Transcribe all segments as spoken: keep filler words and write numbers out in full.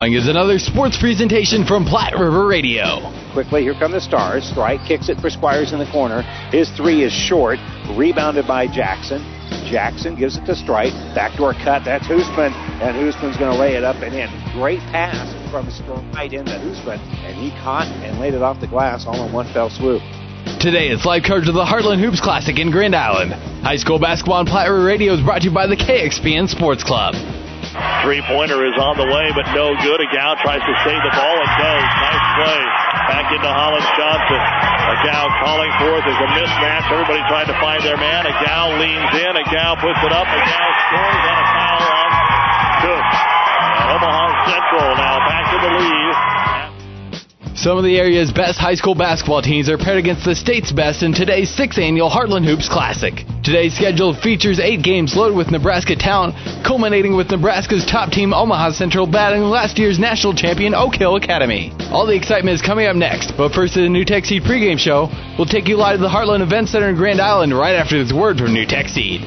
Is another sports presentation from Platte River Radio. Quickly, here come the Stars. Strike kicks it for Squires in the corner. His three is short. Rebounded by Jackson. Jackson gives it to Strike. Backdoor cut. That's Hoosman. And Hoosman's going to lay it up and in. Great pass from Strike into Hoosman. And he caught and laid it off the glass all in one fell swoop. Today, it's live coverage of the Heartland Hoops Classic in Grand Island. High school basketball on Platte River Radio is brought to you by the K X P N Sports Club. Three-pointer is on the way, but no good. Agow tries to save the ball and does. Nice play. Back into Hollis Johnson. Agow calling forth. There's a mismatch. Everybody trying to find their man. Agow leans in. Agow puts it up. Agow scores on a foul on Cook. Omaha Central now back to the lead. Some of the area's best high school basketball teams are paired against the state's best in today's sixth annual Heartland Hoops Classic. Today's schedule features eight games loaded with Nebraska talent, culminating with Nebraska's top team Omaha Central battling last year's national champion Oak Hill Academy. All the excitement is coming up next, but first to the New Tech Seed pregame show. We'll take you live to the Heartland Event Center in Grand Island right after this word from New Tech Seed.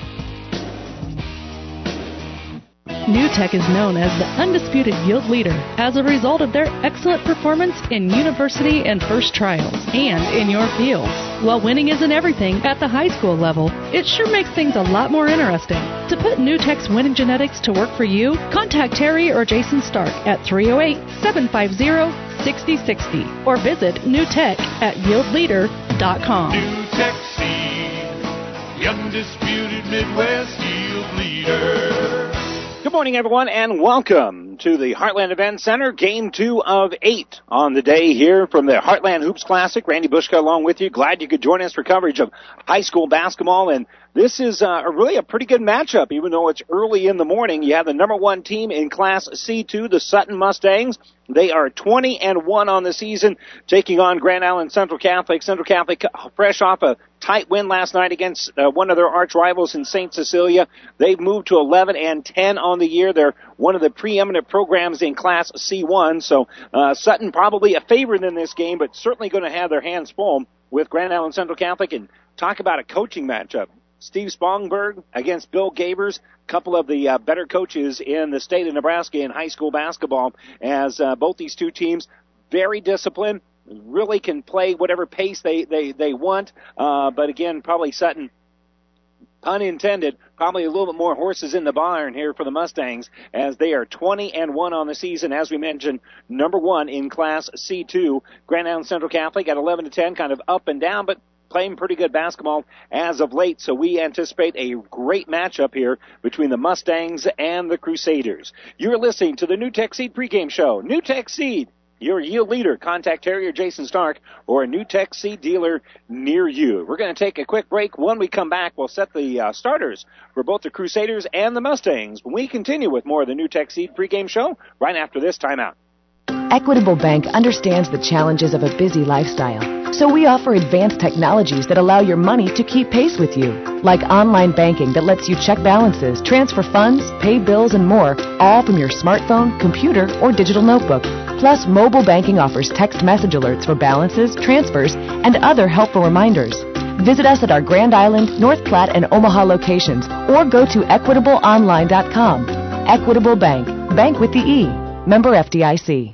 New Tech is known as the undisputed yield leader as a result of their excellent performance in university and first trials and in your fields. While winning isn't everything at the high school level, it sure makes things a lot more interesting. To put New Tech's winning genetics to work for you, contact Terry or Jason Stark at three oh eight, seven five zero, six oh six oh or visit New Tech at yield leader dot com. New Tech Seed, the undisputed Midwest yield leader. Good morning, everyone, and welcome to the Heartland Event Center, game two of eight on the day here from the Heartland Hoops Classic. Randy Bushka along with you. Glad you could join us for coverage of high school basketball, and this is uh, really a pretty good matchup, even though it's early in the morning. You have the number one team in Class C two, the Sutton Mustangs. They are twenty and one on the season, taking on Grand Island Central Catholic. Central Catholic fresh off a tight win last night against uh, one of their arch rivals in Saint Cecilia. They've moved to eleven and ten on the year. They're one of the preeminent programs in Class C one. So uh, Sutton probably a favorite in this game, but certainly going to have their hands full with Grand Island Central Catholic. And talk about a coaching matchup. Steve Spongberg against Bill Gavers, a couple of the uh, better coaches in the state of Nebraska in high school basketball, as uh, both these two teams very disciplined, really can play whatever pace they, they, they want. Uh, but again, probably Sutton, pun intended, probably a little bit more horses in the barn here for the Mustangs, as they are twenty and one on the season. As we mentioned, number one in Class C two. Grand Island Central Catholic at eleven to ten, kind of up and down, but playing pretty good basketball as of late, so we anticipate a great matchup here between the Mustangs and the Crusaders. You're listening to the New Tech Seed pregame show. New Tech Seed, your yield leader. Contact Terry or Jason Stark or a New Tech Seed dealer near you. We're going to take a quick break. When we come back, we'll set the uh, starters for both the Crusaders and the Mustangs. When we continue with more of the New Tech Seed pregame show right after this timeout. Equitable Bank understands the challenges of a busy lifestyle, so we offer advanced technologies that allow your money to keep pace with you, like online banking that lets you check balances, transfer funds, pay bills, and more, all from your smartphone, computer, or digital notebook. Plus, mobile banking offers text message alerts for balances, transfers, and other helpful reminders. Visit us at our Grand Island, North Platte, and Omaha locations, or go to equitable online dot com. Equitable Bank. Bank with the E. Member F D I C.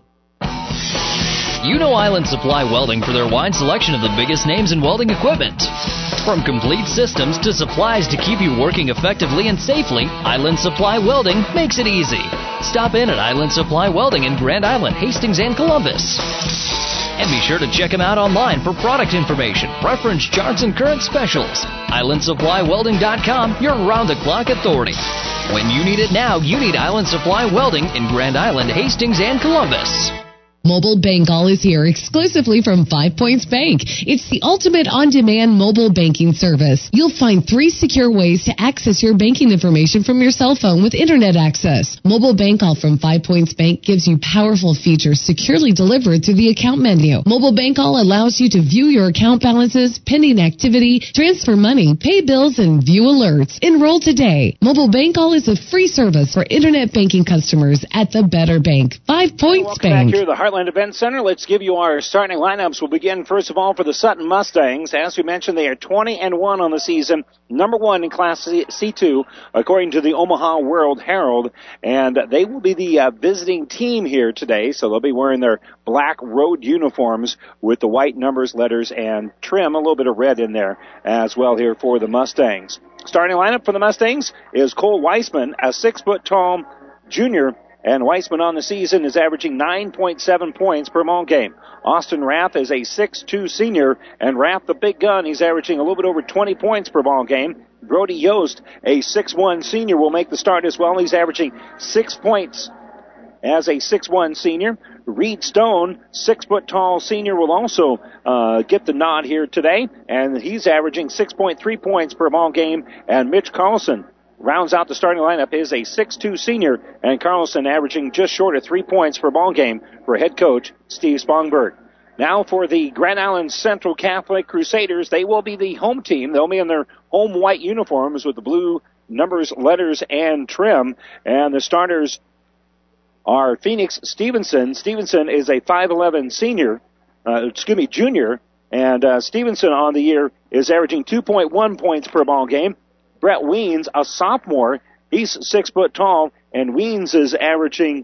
You know Island Supply Welding for their wide selection of the biggest names in welding equipment. From complete systems to supplies to keep you working effectively and safely, Island Supply Welding makes it easy. Stop in at Island Supply Welding in Grand Island, Hastings, and Columbus. And be sure to check them out online for product information, preference charts, and current specials. Island Supply Welding dot com, your round-the-clock authority. When you need it now, you need Island Supply Welding in Grand Island, Hastings, and Columbus. Mobile Bank All is here exclusively from Five Points Bank. It's the ultimate on-demand mobile banking service. You'll find three secure ways to access your banking information from your cell phone with internet access. Mobile Bank All from Five Points Bank gives you powerful features securely delivered through the account menu. Mobile Bank All allows you to view your account balances, pending activity, transfer money, pay bills, and view alerts. Enroll today. Mobile Bank All is a free service for internet banking customers at the Better Bank. Five Points Welcome Bank. Back here, the Heartland Heartland Event Center. Let's give you our starting lineups. We'll begin, first of all, for the Sutton Mustangs. As we mentioned, they are twenty and one on the season, number one in Class C two, according to the Omaha World Herald. And they will be the uh, visiting team here today, so they'll be wearing their black road uniforms with the white numbers, letters, and trim, a little bit of red in there as well here for the Mustangs. Starting lineup for the Mustangs is Cole Weissman, a six-foot-tall junior, and Weissman on the season is averaging nine point seven points per ball game. Austin Rath is a six two senior, and Rath, the big gun, he's averaging a little bit over twenty points per ball game. Brody Yost, a six one senior, will make the start as well. He's averaging six points as a six one senior. Reed Stone, six-foot-tall senior, will also uh, get the nod here today, and he's averaging six point three points per ball game. And Mitch Carlson rounds out the starting lineup, is a six two senior, and Carlson averaging just short of three points per ball game for head coach Steve Spongberg. Now for the Grand Island Central Catholic Crusaders, they will be the home team. They'll be in their home white uniforms with the blue numbers, letters, and trim, and the starters are Phoenix Stevenson. Stevenson is a five eleven senior, uh, excuse me, junior, and uh, Stevenson on the year is averaging two point one points per ball game. Brett Weens, a sophomore, he's six foot tall, and Weens is averaging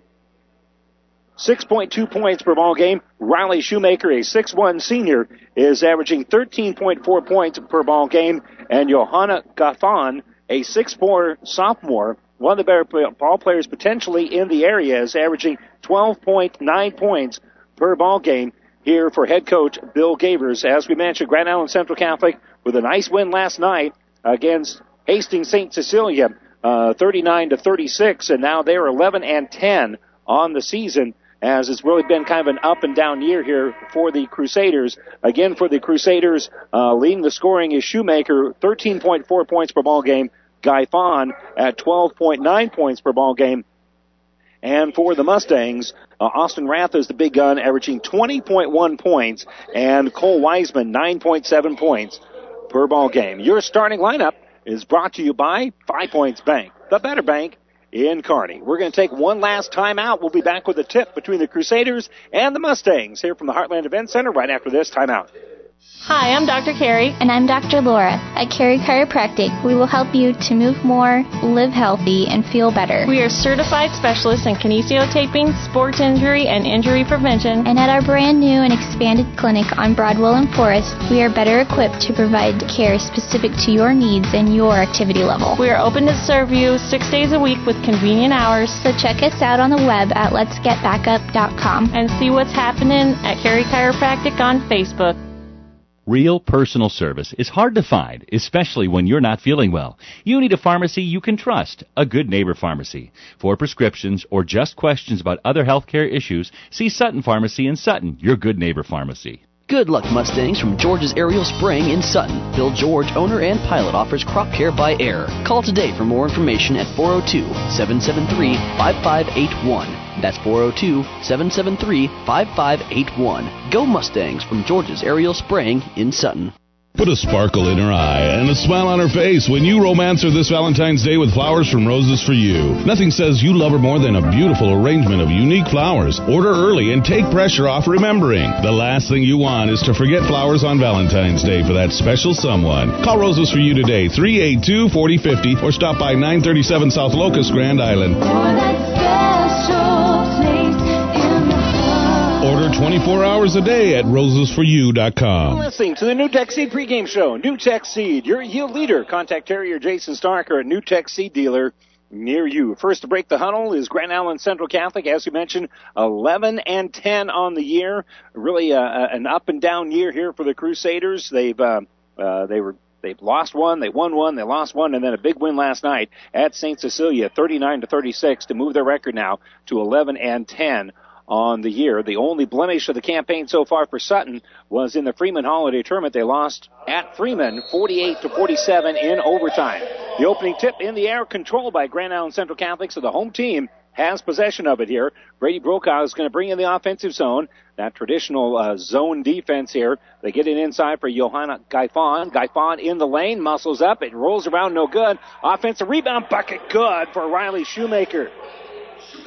six point two points per ball game. Riley Shoemaker, a six one senior, is averaging thirteen point four points per ball game, and Johanna Gaffon, a six four sophomore, one of the better ball players potentially in the area, is averaging twelve point nine points per ball game here for head coach Bill Gavers. As we mentioned, Grand Island Central Catholic with a nice win last night against Hastings Saint Cecilia, uh, thirty-nine to thirty-six, and now they're eleven and ten on the season, as it's really been kind of an up and down year here for the Crusaders. Again, for the Crusaders, uh, leading the scoring is Shoemaker, thirteen point four points per ball game. Guy Fawn at twelve point nine points per ball game. And for the Mustangs, uh, Austin Rath is the big gun, averaging twenty point one points, and Cole Wiseman, nine point seven points per ball game. Your starting lineup is brought to you by Five Points Bank, the better bank in Kearney. We're going to take one last time out. We'll be back with a tip between the Crusaders and the Mustangs here from the Heartland Event Center right after this timeout. Hi, I'm Doctor Carrie. And I'm Doctor Laura. At Carrie Chiropractic, we will help you to move more, live healthy, and feel better. We are certified specialists in kinesiotaping, sports injury, and injury prevention. And at our brand new and expanded clinic on Broadwell and Forest, we are better equipped to provide care specific to your needs and your activity level. We are open to serve you six days a week with convenient hours. So check us out on the web at lets get back up dot com and see what's happening at Carrie Chiropractic on Facebook. Real personal service is hard to find, especially when you're not feeling well. You need a pharmacy you can trust, a Good Neighbor Pharmacy. For prescriptions or just questions about other healthcare issues, see Sutton Pharmacy in Sutton, your Good Neighbor Pharmacy. Good luck, Mustangs, from George's Aerial Spraying in Sutton. Bill George, owner and pilot, offers crop care by air. Call today for more information at four oh two, seven seven three, five five eight one. That's four oh two, seven seven three, five five eight one. Go Mustangs from George's Aerial Spraying in Sutton. Put a sparkle in her eye and a smile on her face when you romance her this Valentine's Day with flowers from Roses for You. Nothing says you love her more than a beautiful arrangement of unique flowers. Order early and take pressure off remembering. The last thing you want is to forget flowers on Valentine's Day for that special someone. Call Roses for You today, three eight two, four oh five oh, or stop by nine thirty-seven South Locust, Grand Island. Order twenty-four hours a day at roses for you dot com. Listening to the New Tech Seed pregame show. New Tech Seed, your yield leader. Contact Terry or Jason Starker at New Tech Seed dealer near you. First to break the huddle is Grand Island Central Catholic. As you mentioned, eleven and ten on the year. Really uh, an up and down year here for the Crusaders. They've uh, uh, they were. They've lost one, they won one, they lost one, and then a big win last night at Saint Cecilia, thirty-nine to thirty-six, to move their record now to eleven and ten on the year. The only blemish of the campaign so far for Sutton was in the Freeman Holiday Tournament. They lost at Freeman forty-eight to forty-seven in overtime. The opening tip in the air, controlled by Grand Island Central Catholic, so the home team has possession of it here. Brady Brokaw is going to bring in the offensive zone, that traditional uh, zone defense here. They get it inside for Johanna Gaifon. Gaifon in the lane, muscles up, it rolls around, no good. Offensive rebound, bucket good for Riley Shoemaker.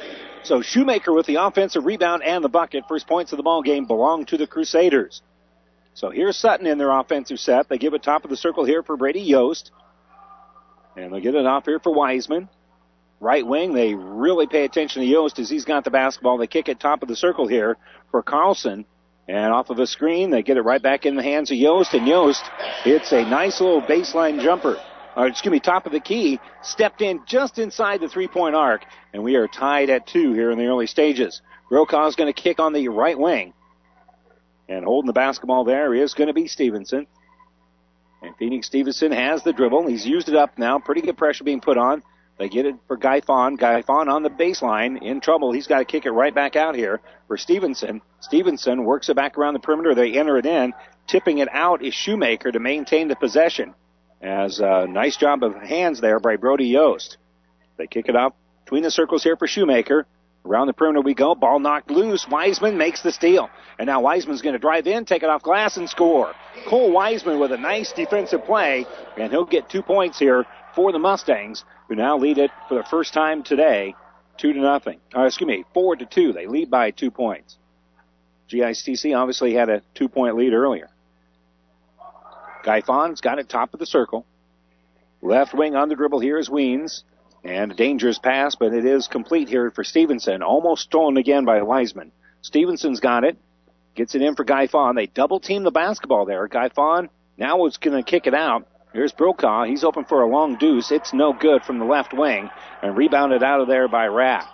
So Shoemaker with the offensive rebound and the bucket. First points of the ball game belong to the Crusaders. So here's Sutton in their offensive set. They give it top of the circle here for Brady Yost. And they get it off here for Wiseman. Right wing, they really pay attention to Yost as he's got the basketball. They kick it top of the circle here for Carlson. And off of a screen, they get it right back in the hands of Yost. And Yost hits a nice little baseline jumper. Or, excuse me, top of the key. Stepped in just inside the three-point arc. And we are tied at two here in the early stages. Brokaw's going to kick on the right wing. And holding the basketball there is going to be Stevenson. And Phoenix Stevenson has the dribble. He's used it up now. Pretty good pressure being put on. They get it for Guy Fawn. Guy Fawn on the baseline. In trouble. He's got to kick it right back out here for Stevenson. Stevenson works it back around the perimeter. They enter it in. Tipping it out is Shoemaker to maintain the possession. As a nice job of hands there by Brody Yost. They kick it up between the circles here for Shoemaker. Around the perimeter we go. Ball knocked loose. Wiseman makes the steal. And now Wiseman's going to drive in, take it off glass, and score. Cole Wiseman with a nice defensive play. And he'll get two points here for the Mustangs, who now lead it for the first time today, two to nothing. Uh, excuse me, four to two. They lead by two points. G I C C obviously had a two-point lead earlier. Guy Fawn's got it top of the circle. Left wing on the dribble here is Weens. And a dangerous pass, but it is complete here for Stevenson. Almost stolen again by Wiseman. Stevenson's got it. Gets it in for Guy Fawn. They double-team the basketball there. Guy Fawn now is going to kick it out. Here's Brokaw. He's open for a long deuce. It's no good from the left wing. And rebounded out of there by Rapp.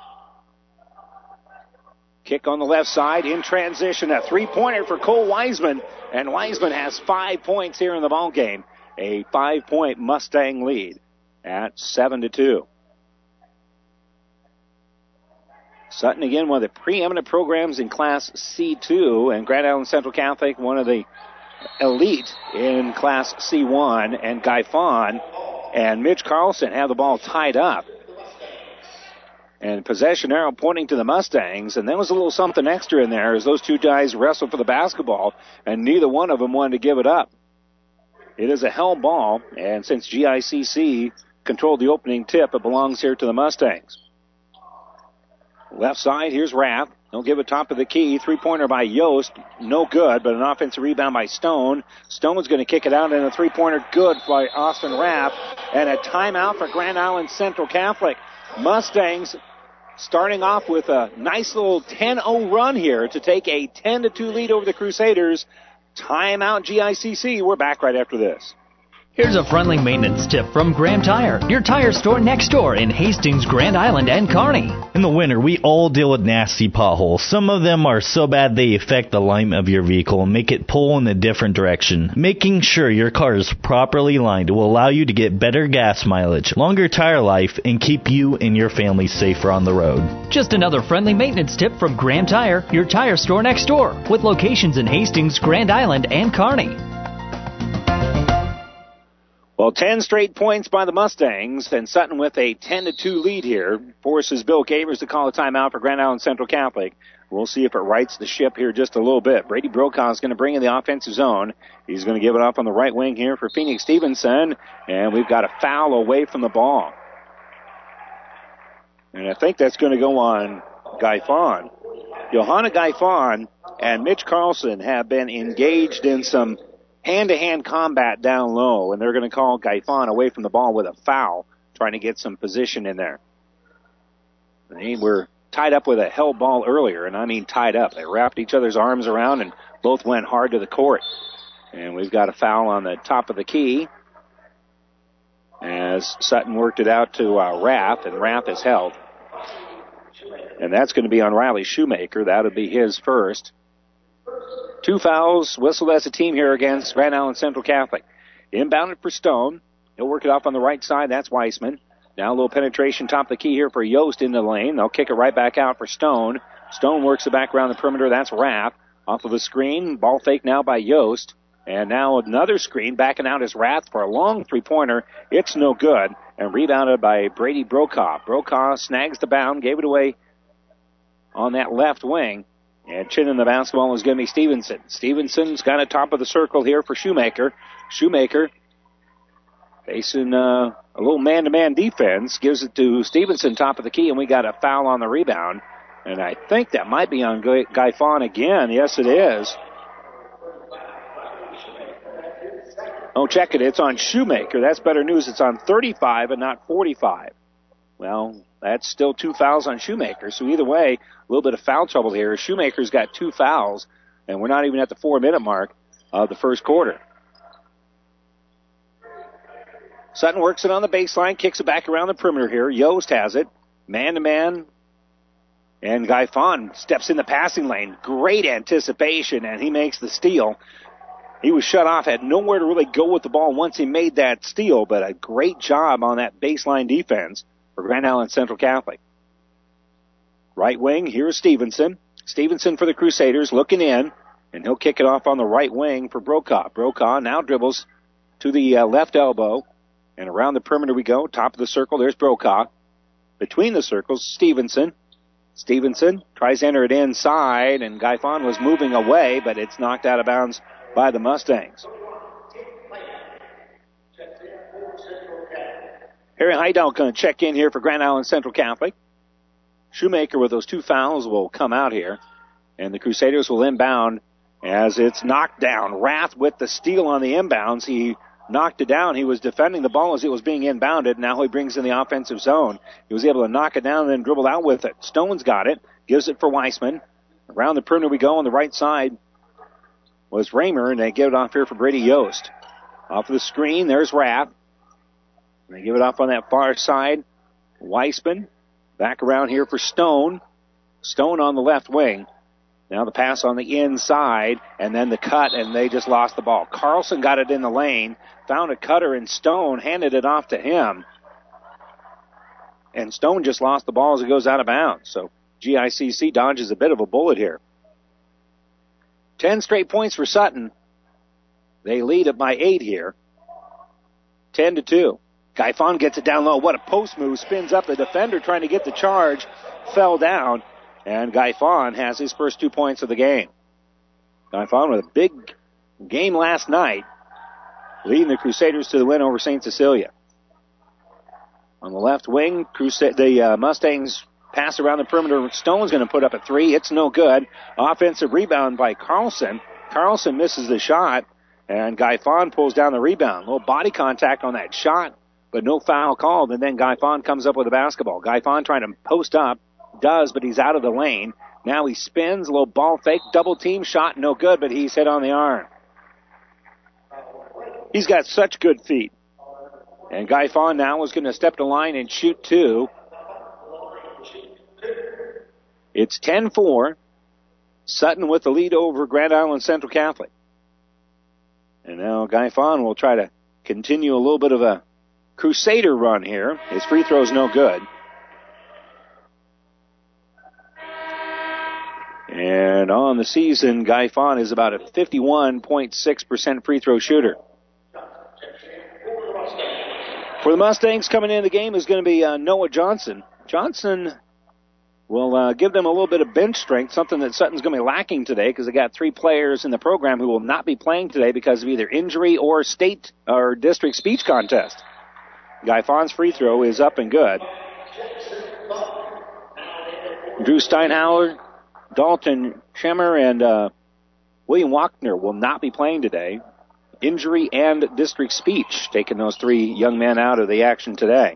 Kick on the left side in transition. A three-pointer for Cole Wiseman. And Wiseman has five points here in the ballgame. A five-point Mustang lead at seven to two. Sutton, again, one of the preeminent programs in Class C two, and Grand Island Central Catholic, one of the elite in Class C one, and Guy Fawn and Mitch Carlson have the ball tied up. And possession arrow pointing to the Mustangs, and there was a little something extra in there as those two guys wrestled for the basketball, and neither one of them wanted to give it up. It is a held ball, and since G I C C controlled the opening tip, it belongs here to the Mustangs. Left side, here's Rapp. He'll give it top of the key. Three-pointer by Yost. No good, but an offensive rebound by Stone. Stone's going to kick it out, and a three-pointer good by Austin Rapp. And a timeout for Grand Island Central Catholic. Mustangs starting off with a nice little ten oh run here to take a ten to two lead over the Crusaders. Timeout G I C C. We're back right after this. Here's a friendly maintenance tip from Graham Tire, your tire store next door in Hastings, Grand Island, and Kearney. In the winter, we all deal with nasty potholes. Some of them are so bad they affect the alignment of your vehicle and make it pull in a different direction. Making sure your car is properly lined will allow you to get better gas mileage, longer tire life, and keep you and your family safer on the road. Just another friendly maintenance tip from Graham Tire, your tire store next door, with locations in Hastings, Grand Island, and Kearney. Well, ten straight points by the Mustangs, and Sutton with a ten to two lead here forces Bill Cavers to call a timeout for Grand Island Central Catholic. We'll see if it rights the ship here just a little bit. Brady Brokaw is going to bring in the offensive zone. He's going to give it off on the right wing here for Phoenix Stevenson, and we've got a foul away from the ball. And I think that's going to go on Guy Fawn. Johanna Guy Fawn and Mitch Carlson have been engaged in some hand-to-hand combat down low, and they're going to call Guy Fawn away from the ball with a foul, trying to get some position in there. They were tied up with a held ball earlier, and I mean tied up. They wrapped each other's arms around and both went hard to the court. And we've got a foul on the top of the key as Sutton worked it out to uh, Rapp, and Rapp is held. And that's going to be on Riley Shoemaker. That would be his first. Two fouls whistled as a team here against Grand Island Central Catholic. Inbounded for Stone. He'll work it off on the right side. That's Weissman. Now a little penetration top of the key here for Yost in the lane. They'll kick it right back out for Stone. Stone works it back around the perimeter. That's Rapp. Off of a screen. Ball fake now by Yost. And now another screen. Backing out is Rath for a long three-pointer. It's no good. And rebounded by Brady Brokaw. Brokaw snags the bound. Gave it away on that left wing. And chinning the basketball is going to be Stevenson. Stevenson's got a top of the circle here for Shoemaker. Shoemaker facing uh, a little man-to-man defense. Gives it to Stevenson, top of the key, and we got a foul on the rebound. And I think that might be on Guy Fawn again. Yes, it is. Oh, check it. It's on Shoemaker. That's better news. It's on thirty-five and not forty-five. Well, that's still two fouls on Shoemaker. So either way, a little bit of foul trouble here. Shoemaker's got two fouls, and we're not even at the four-minute mark of the first quarter. Sutton works it on the baseline, kicks it back around the perimeter here. Yost has it. Man-to-man. And Guy Fawn steps in the passing lane. Great anticipation, and he makes the steal. He was shut off, had nowhere to really go with the ball once he made that steal, but a great job on that baseline defense for Grand Island Central Catholic. Right wing, here's Stevenson. Stevenson for the Crusaders looking in, and he'll kick it off on the right wing for Brokaw. Brokaw now dribbles to the uh, left elbow, and around the perimeter we go. Top of the circle, there's Brokaw. Between the circles, Stevenson. Stevenson tries to enter it inside, and Guy Fawn was moving away, but it's knocked out of bounds by the Mustangs. Harry Heidelk going to check in here for Grand Island Central Catholic. Shoemaker with those two fouls will come out here, and the Crusaders will inbound as it's knocked down. Rath with the steal on the inbounds. He knocked it down. He was defending the ball as it was being inbounded. Now he brings in the offensive zone. He was able to knock it down and then dribble out with it. Stone's got it. Gives it for Weissman. Around the perimeter we go on the right side was Raymer, and they give it off here for Brady Yost. Off of the screen, there's Rath. And they give it off on that far side. Weissman back around here for Stone. Stone on the left wing. Now the pass on the inside, and then the cut, and they just lost the ball. Carlson got it in the lane, found a cutter, and Stone handed it off to him. And Stone just lost the ball as it goes out of bounds. So G I C C dodges a bit of a bullet here. Ten straight points for Sutton. They lead it by eight here. Ten to two. Guy Fawn gets it down low. What a post move. Spins up the defender trying to get the charge. Fell down. And Guy Fawn has his first two points of the game. Guy Fawn with a big game last night, leading the Crusaders to the win over Saint Cecilia. On the left wing, Crusade, the uh, Mustangs pass around the perimeter. Stone's going to put up a three. It's no good. Offensive rebound by Carlson. Carlson misses the shot, and Guy Fawn pulls down the rebound. A little body contact on that shot, but no foul called, and then Guy Fawn comes up with a basketball. Guy Fawn trying to post up. Does, but he's out of the lane. Now he spins, a little ball fake, double team shot, no good, but he's hit on the arm. He's got such good feet. And Guy Fawn now is going to step to line and shoot two. It's ten four. Sutton with the lead over Grand Island Central Catholic. And now Guy Fawn will try to continue a little bit of a Crusader run here. His free throw's no good. And on the season, Guy Fawn is about a fifty-one point six percent free throw shooter. For the Mustangs, coming in the game is going to be uh, Noah Johnson. Johnson will uh, give them a little bit of bench strength, something that Sutton's going to be lacking today because they got three players in the program who will not be playing today because of either injury or state or district speech contest. Guy Fawn's free throw is up and good. Drew Steinhauer, Dalton Schemmer, and uh, William Wachner will not be playing today. Injury and district speech taking those three young men out of the action today.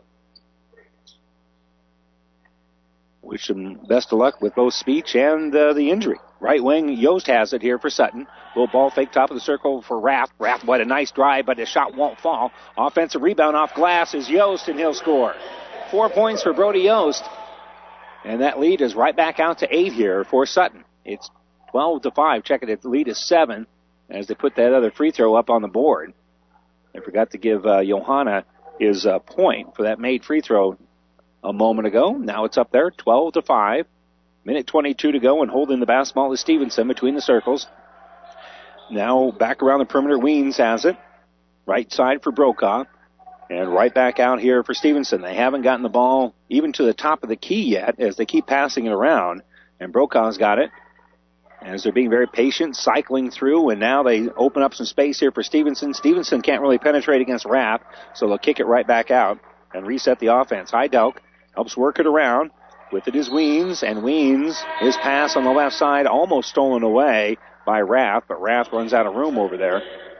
Wish them best of luck with both speech and uh, the injury. Right wing, Yost has it here for Sutton. Little ball fake top of the circle for Rath. Rath, what a nice drive, but the shot won't fall. Offensive rebound off glass is Yost, and he'll score. Four points for Brody Yost. And that lead is right back out to eight here for Sutton. It's twelve to five. Check it. The lead is seven as they put that other free throw up on the board. I forgot to give uh, Johanna his uh, point for that made free throw a moment ago. Now it's up there, twelve to five. Minute twenty-two to go, and holding the basketball is Stevenson between the circles. Now back around the perimeter, Weens has it. Right side for Brokaw. And right back out here for Stevenson. They haven't gotten the ball even to the top of the key yet as they keep passing it around. And Brokaw's got it as they're being very patient, cycling through. And now they open up some space here for Stevenson. Stevenson can't really penetrate against Rath, so they'll kick it right back out and reset the offense. Heidelk helps work it around. With it is Weens, and Weens, his pass on the left side almost stolen away by Rath, but Rath runs out of room over there.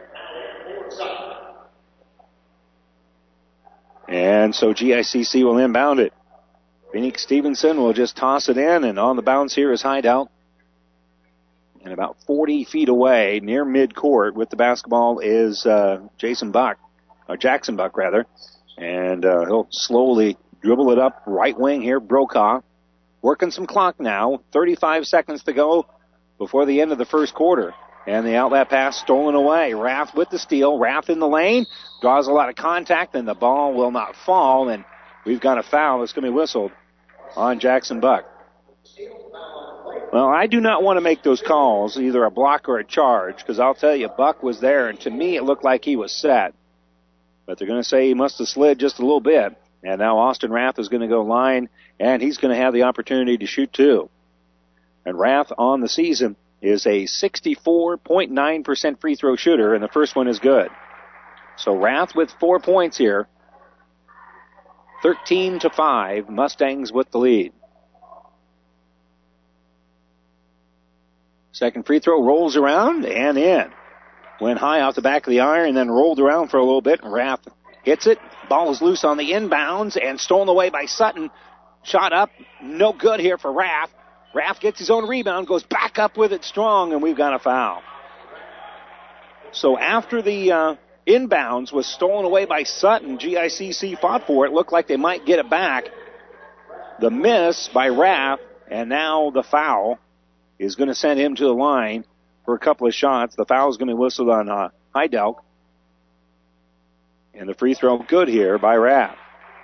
And so G I C C will inbound it. Phoenix Stevenson will just toss it in, and on the bounce here is Hideout. And about forty feet away, near midcourt, with the basketball is uh, Jason Buck, or Jackson Buck rather. And uh, he'll slowly dribble it up right wing here. Brokaw working some clock now. thirty-five seconds to go before the end of the first quarter. And the outlet pass stolen away. Rath with the steal. Rath in the lane. Draws a lot of contact, and the ball will not fall. And we've got a foul that's going to be whistled on Jackson Buck. Well, I do not want to make those calls, either a block or a charge, because I'll tell you, Buck was there, and to me it looked like he was set. But they're going to say he must have slid just a little bit. And now Austin Rath is going to go line, and he's going to have the opportunity to shoot two. And Rath on the season is a sixty-four point nine percent free throw shooter, and the first one is good. So Rath with four points here. thirteen to five, Mustangs with the lead. Second free throw rolls around and in. Went high off the back of the iron and then rolled around for a little bit. Rath hits it. Ball is loose on the inbounds and stolen away by Sutton. Shot up. No good here for Rath. Rath gets his own rebound, goes back up with it strong, and we've got a foul. So after the uh, inbounds was stolen away by Sutton, G I C C fought for it. Looked like they might get it back. The miss by Rath, and now the foul is going to send him to the line for a couple of shots. The foul is going to be whistled on uh, Heidelk. And the free throw good here by Rath.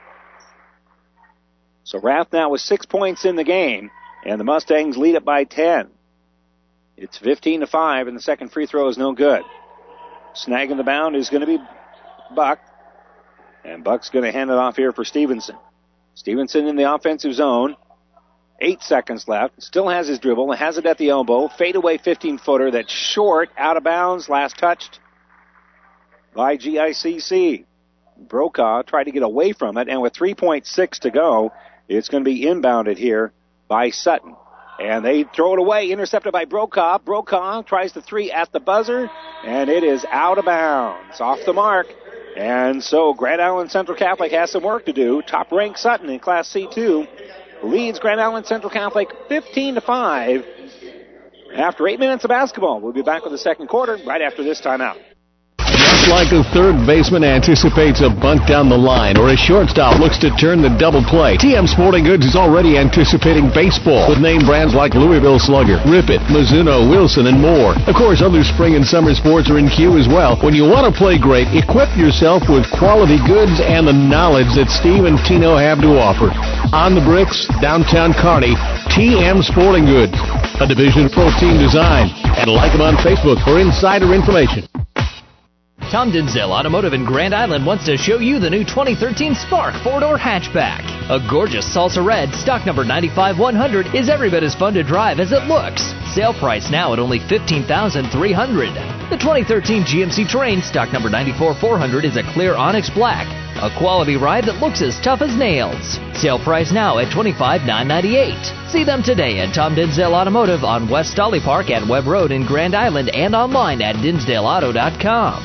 So Rath now with six points in the game, and the Mustangs lead it by ten. It's fifteen to five, and the second free throw is no good. Snagging the bound is going to be Buck, and Buck's going to hand it off here for Stevenson. Stevenson in the offensive zone. Eight seconds left. Still has his dribble. Has it at the elbow. Fadeaway fifteen-footer that's short, out of bounds. Last touched by G I C C. Brokaw tried to get away from it, and with three point six to go, it's going to be inbounded here by Sutton. And they throw it away, intercepted by Brokaw. Brokaw tries the three at the buzzer, and it is out of bounds, off the mark. And so Grand Island Central Catholic has some work to do. Top-ranked Sutton in Class C two leads Grand Island Central Catholic fifteen to five after eight minutes of basketball. We'll be back with the second quarter right after this timeout. Just like a third baseman anticipates a bunt down the line or a shortstop looks to turn the double play, T M Sporting Goods is already anticipating baseball with name brands like Louisville Slugger, Rip It, Mizuno, Wilson, and more. Of course, other spring and summer sports are in queue as well. When you want to play great, equip yourself with quality goods and the knowledge that Steve and Tino have to offer. On the Bricks, downtown Kearney, T M Sporting Goods, a division of Pro Team Design. And like them on Facebook for insider information. Tom Dinsdale Automotive in Grand Island wants to show you the new twenty thirteen Spark four-door hatchback. A gorgeous salsa red, stock number ninety-five one hundred, is every bit as fun to drive as it looks. Sale price now at only fifteen thousand three hundred dollars. The twenty thirteen G M C Terrain, stock number ninety-four four hundred, is a clear onyx black. A quality ride that looks as tough as nails. Sale price now at twenty-five thousand nine hundred ninety-eight dollars. See them today at Tom Dinsdale Automotive on West Dolly Park at Webb Road in Grand Island and online at dinsdale auto dot com.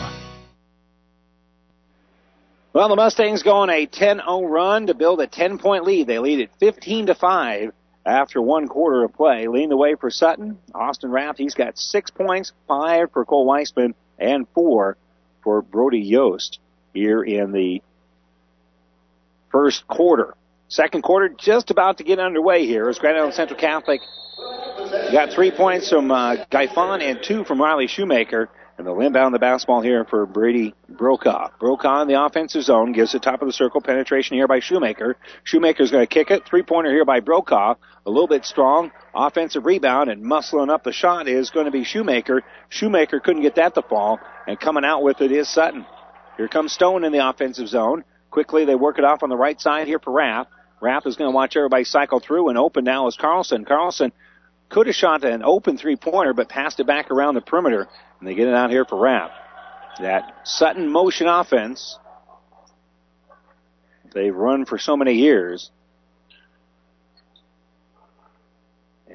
Well, the Mustangs go on a ten oh run to build a ten-point lead. They lead at fifteen to five after one quarter of play. Leading the way for Sutton, Austin Rath. He's got six points, five for Cole Weissman, and four for Brody Yost here in the first quarter. Second quarter just about to get underway here as Grand Island Central Catholic got three points from uh, Guy Fawn and two from Riley Shoemaker. And they'll inbound the basketball here for Brady Brokaw. Brokaw in the offensive zone gives the top of the circle penetration here by Shoemaker. Shoemaker's going to kick it. Three-pointer here by Brokaw. A little bit strong. Offensive rebound and muscling up the shot is going to be Shoemaker. Shoemaker couldn't get that to fall. And coming out with it is Sutton. Here comes Stone in the offensive zone. Quickly they work it off on the right side here for Rath. Rath is going to watch everybody cycle through, and open now is Carlson. Carlson could have shot an open three-pointer, but passed it back around the perimeter. And they get it out here for Rath. That Sutton motion offense they've run for so many years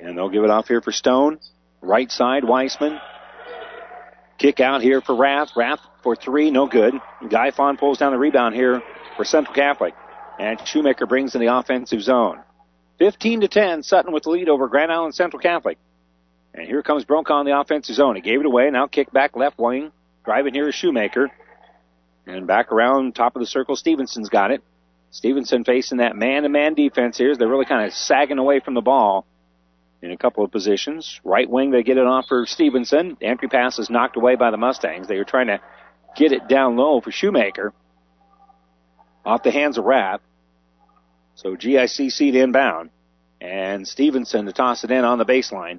And they'll give it off here for Stone. Right side, Weissman. Kick out here for Rath. Rath for three, no good. Guy Fawn pulls down the rebound here for Central Catholic. And Shoemaker brings in the offensive zone. fifteen to ten, Sutton with the lead over Grand Island Central Catholic. And here comes Brokaw in the offensive zone. He gave it away, now kick back left wing. Driving here is Shoemaker. And back around top of the circle, Stevenson's got it. Stevenson facing that man-to-man defense here. They're really kind of sagging away from the ball in a couple of positions. Right wing, they get it off for Stevenson. The entry pass is knocked away by the Mustangs. They were trying to get it down low for Shoemaker. Off the hands of Rath. So G I C C to inbound. And Stevenson to toss it in on the baseline.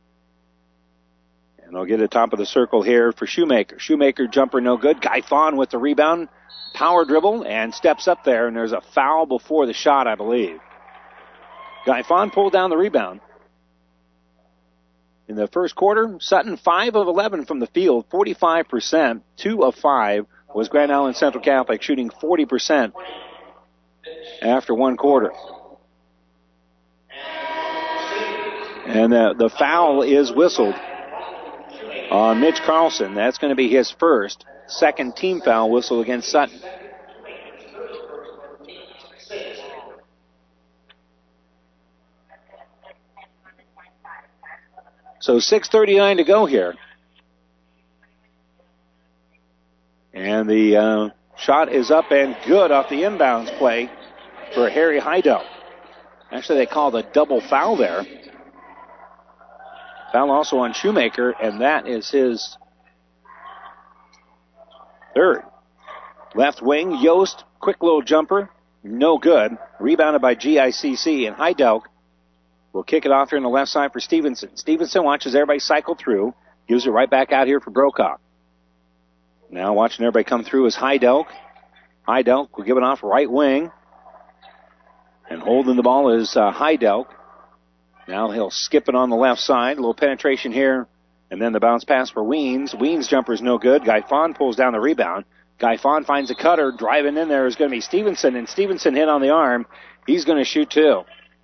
And they'll get it top of the circle here for Shoemaker. Shoemaker jumper no good. Guy Fawn with the rebound. Power dribble and steps up there. And there's a foul before the shot, I believe. Guy Fawn pulled down the rebound. In the first quarter, Sutton five of eleven from the field, forty-five percent. two of five was Grand Island Central Catholic, shooting forty percent after one quarter. And the, the foul is whistled on Mitch Carlson. That's going to be his first, second team foul whistle against Sutton. So six thirty-nine to go here. And the uh, shot is up and good off the inbounds play for Harry Heidel. Actually, they called a double foul there. Foul also on Shoemaker, and that is his third. Left wing, Yost, quick little jumper, no good. Rebounded by G I C C, and Heidel will kick it off here on the left side for Stevenson. Stevenson watches everybody cycle through, gives it right back out here for Brokaw. Now watching everybody come through is Heidel. Heidel will give it off right wing. And holding the ball is uh, Heidel. Now he'll skip it on the left side. A little penetration here. And then the bounce pass for Weens. Weens' jumper is no good. Guy Fawn pulls down the rebound. Guy Fawn finds a cutter. Driving in there is going to be Stevenson. And Stevenson hit on the arm. He's going to shoot two.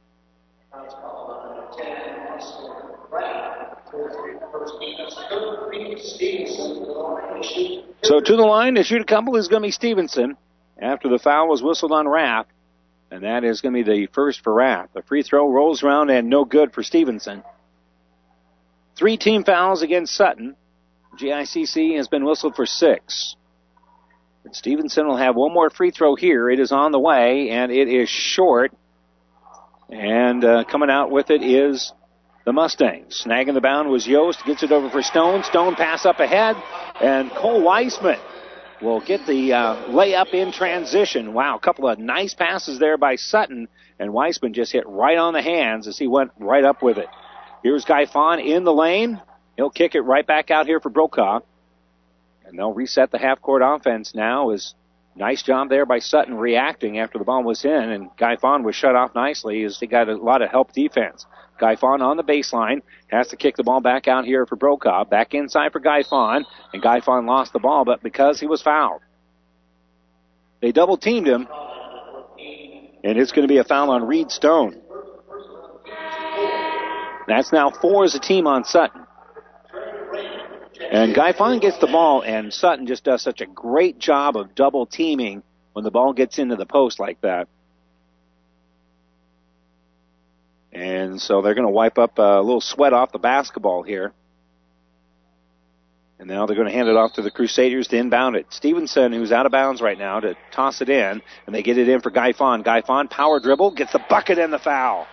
So to the line to shoot a couple is going to be Stevenson after the foul was whistled on Rath. And that is going to be the first for Rath. The free throw rolls around and no good for Stevenson. Three team fouls against Sutton. G I C C has been whistled for six. And Stevenson will have one more free throw here. It is on the way, and it is short. And uh, coming out with it is the Mustangs. Snagging the bound was Yost. Gets it over for Stone. Stone pass up ahead. And Cole Weissman will get the uh, layup in transition. Wow, a couple of nice passes there by Sutton. And Weissman just hit right on the hands as he went right up with it. Here's Guy Fawn in the lane. He'll kick it right back out here for Brokaw. And they'll reset the half-court offense now. Is nice job there by Sutton reacting after the ball was in. And Guy Fawn was shut off nicely as he got a lot of help defense. Guy Fawn on the baseline. Has to kick the ball back out here for Brokaw. Back inside for Guy Fawn. And Guy Fawn lost the ball, but because he was fouled. They double-teamed him. And it's going to be a foul on Reed Stone. That's now four as a team on Sutton. And Guy Fawn gets the ball, and Sutton just does such a great job of double-teaming when the ball gets into the post like that. And so they're going to wipe up a little sweat off the basketball here. And now they're going to hand it off to the Crusaders to inbound it. Stevenson, who's out of bounds right now, to toss it in. And they get it in for Guy Fawn. Guy Fawn, power dribble, gets the bucket and the foul.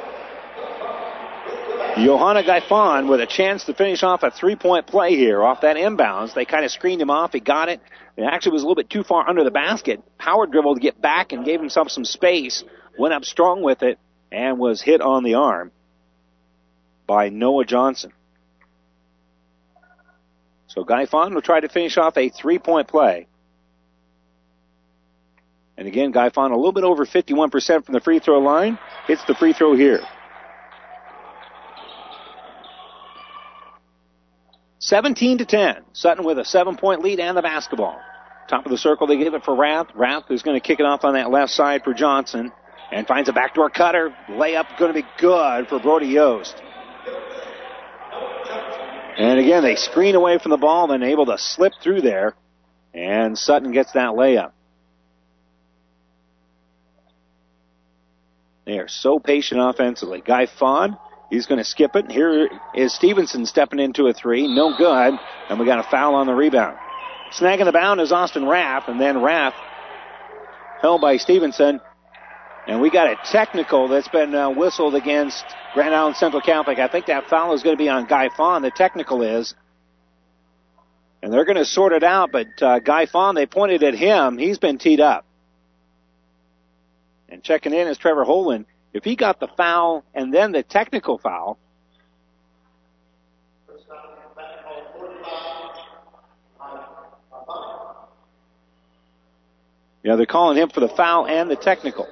Johanna Guy Fawn with a chance to finish off a three-point play here off that inbounds. They kind of screened him off. He got it. It actually was a little bit too far under the basket. Power dribble to get back and gave himself some space. Went up strong with it and was hit on the arm by Noah Johnson. So Guy Fawn will try to finish off a three-point play. And again, Guy Fawn a little bit over fifty-one percent from the free throw line. Hits the free throw here. seventeen to ten. Sutton with a seven-point lead and the basketball. Top of the circle, they give it for Rath. Rath is going to kick it off on that left side for Johnson. And finds a backdoor cutter. Layup going to be good for Brody Yost. And again, they screen away from the ball, then able to slip through there. And Sutton gets that layup. They are so patient offensively. Guy Fawn, he's going to skip it. Here is Stevenson stepping into a three. No good. And we got a foul on the rebound. Snagging the bound is Austin Raff. And then Raff held by Stevenson. And we got a technical that's been uh, whistled against Grand Island Central Catholic. I think that foul is going to be on Guy Fawn. The technical is. And they're going to sort it out, but uh, Guy Fawn, they pointed at him. He's been teed up. And checking in is Trevor Holen. If he got the foul and then the technical foul, yeah, they're calling him for the foul and the technical.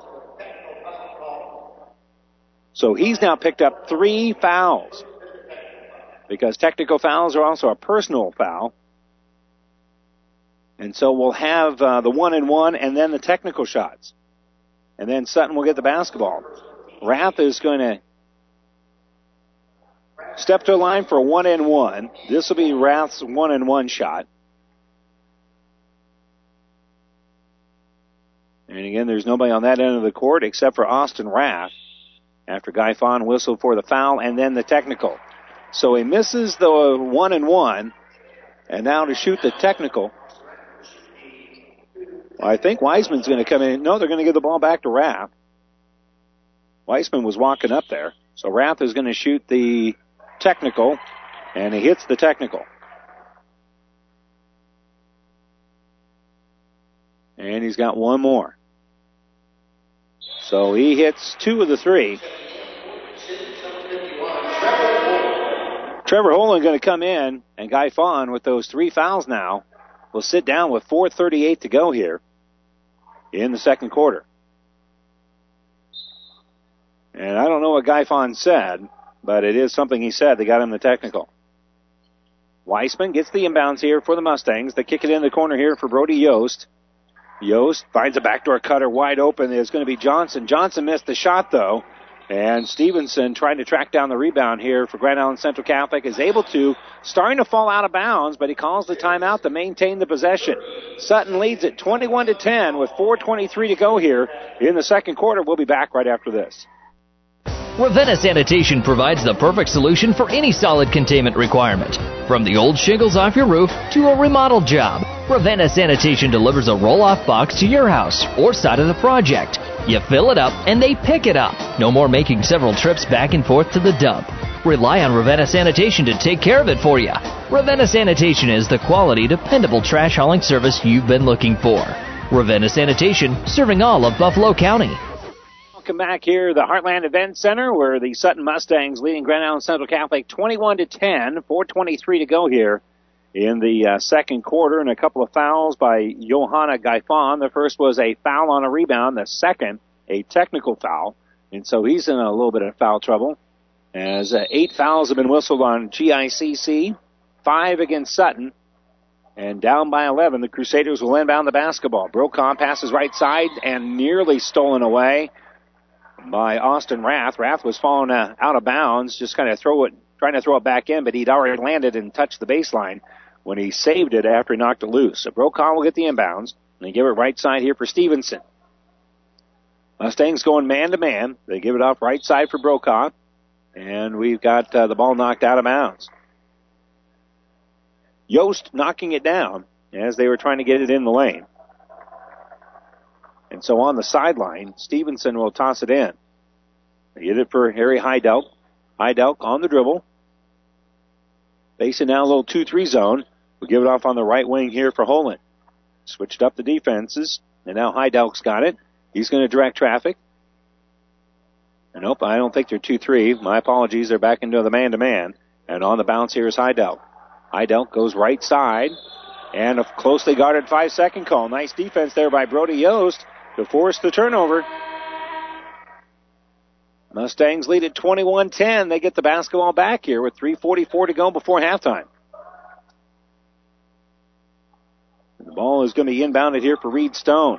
So he's now picked up three fouls because technical fouls are also a personal foul. And so we'll have uh, the one and one and then the technical shots. And then Sutton will get the basketball. Rath is going to step to the line for a one and one. This will be Rath's one and one shot. And again, there's nobody on that end of the court except for Austin Rath after Guy Fawn whistled for the foul and then the technical. So he misses the one and one, and now to shoot the technical. Well, I think Wiseman's going to come in. No, they're going to give the ball back to Rath. Weissman was walking up there. So Rath is going to shoot the technical, and he hits the technical. And he's got one more. So he hits two of the three. Trevor Holen going to come in, and Guy Fawn with those three fouls now will sit down with four thirty-eight to go here in the second quarter. And I don't know what Guy Fawn said, but it is something he said. They got him the technical. Weissman gets the inbounds here for the Mustangs. They kick it in the corner here for Brody Yost. Yost finds a backdoor cutter wide open. It's going to be Johnson. Johnson missed the shot, though. And Stevenson, trying to track down the rebound here for Grand Island Central Catholic, is able to, starting to fall out of bounds, but he calls the timeout to maintain the possession. Sutton leads it twenty-one to ten with four twenty-three to go here in the second quarter. We'll be back right after this. Ravenna Sanitation provides the perfect solution for any solid containment requirement. From the old shingles off your roof to a remodel job, Ravenna Sanitation delivers a roll-off box to your house or side of the project. You fill it up and they pick it up. No more making several trips back and forth to the dump. Rely on Ravenna Sanitation to take care of it for you. Ravenna Sanitation is the quality, dependable trash hauling service you've been looking for. Ravenna Sanitation, serving all of Buffalo County. Welcome back here, the Heartland Event Center, where the Sutton Mustangs leading Grand Island Central Catholic twenty-one to ten, four twenty-three to go here in the uh, second quarter, and a couple of fouls by Johanna Gaifon. The first was a foul on a rebound, the second a technical foul, and so he's in a little bit of foul trouble, as uh, eight fouls have been whistled on G I C C, five against Sutton, and down by eleven. The Crusaders will inbound the basketball. Brokaw passes right side and nearly stolen away by Austin Rath. Rath was falling uh, out of bounds, just kind of throw it, trying to throw it back in, but he'd already landed and touched the baseline when he saved it after he knocked it loose. So Brokaw will get the inbounds, and they give it right side here for Stevenson. Mustangs going man-to-man. They give it off right side for Brokaw, and we've got uh, the ball knocked out of bounds. Yost knocking it down as they were trying to get it in the lane. And so on the sideline, Stevenson will toss it in. They get it for Harry Heidelk. Heidelk on the dribble. Facing now a little two three zone. We'll give it off on the right wing here for Holen. Switched up the defenses, and now Heidelk's got it. He's going to direct traffic. And nope, I don't think they're two three. My apologies, they're back into the man-to-man. And on the bounce here is Heidelk. Heidelk goes right side, and a closely guarded five-second call. Nice defense there by Brody Yost to force the turnover. Mustangs lead at twenty-one ten. They get the basketball back here with three forty-four to go before halftime. The ball is going to be inbounded here for Reed Stone.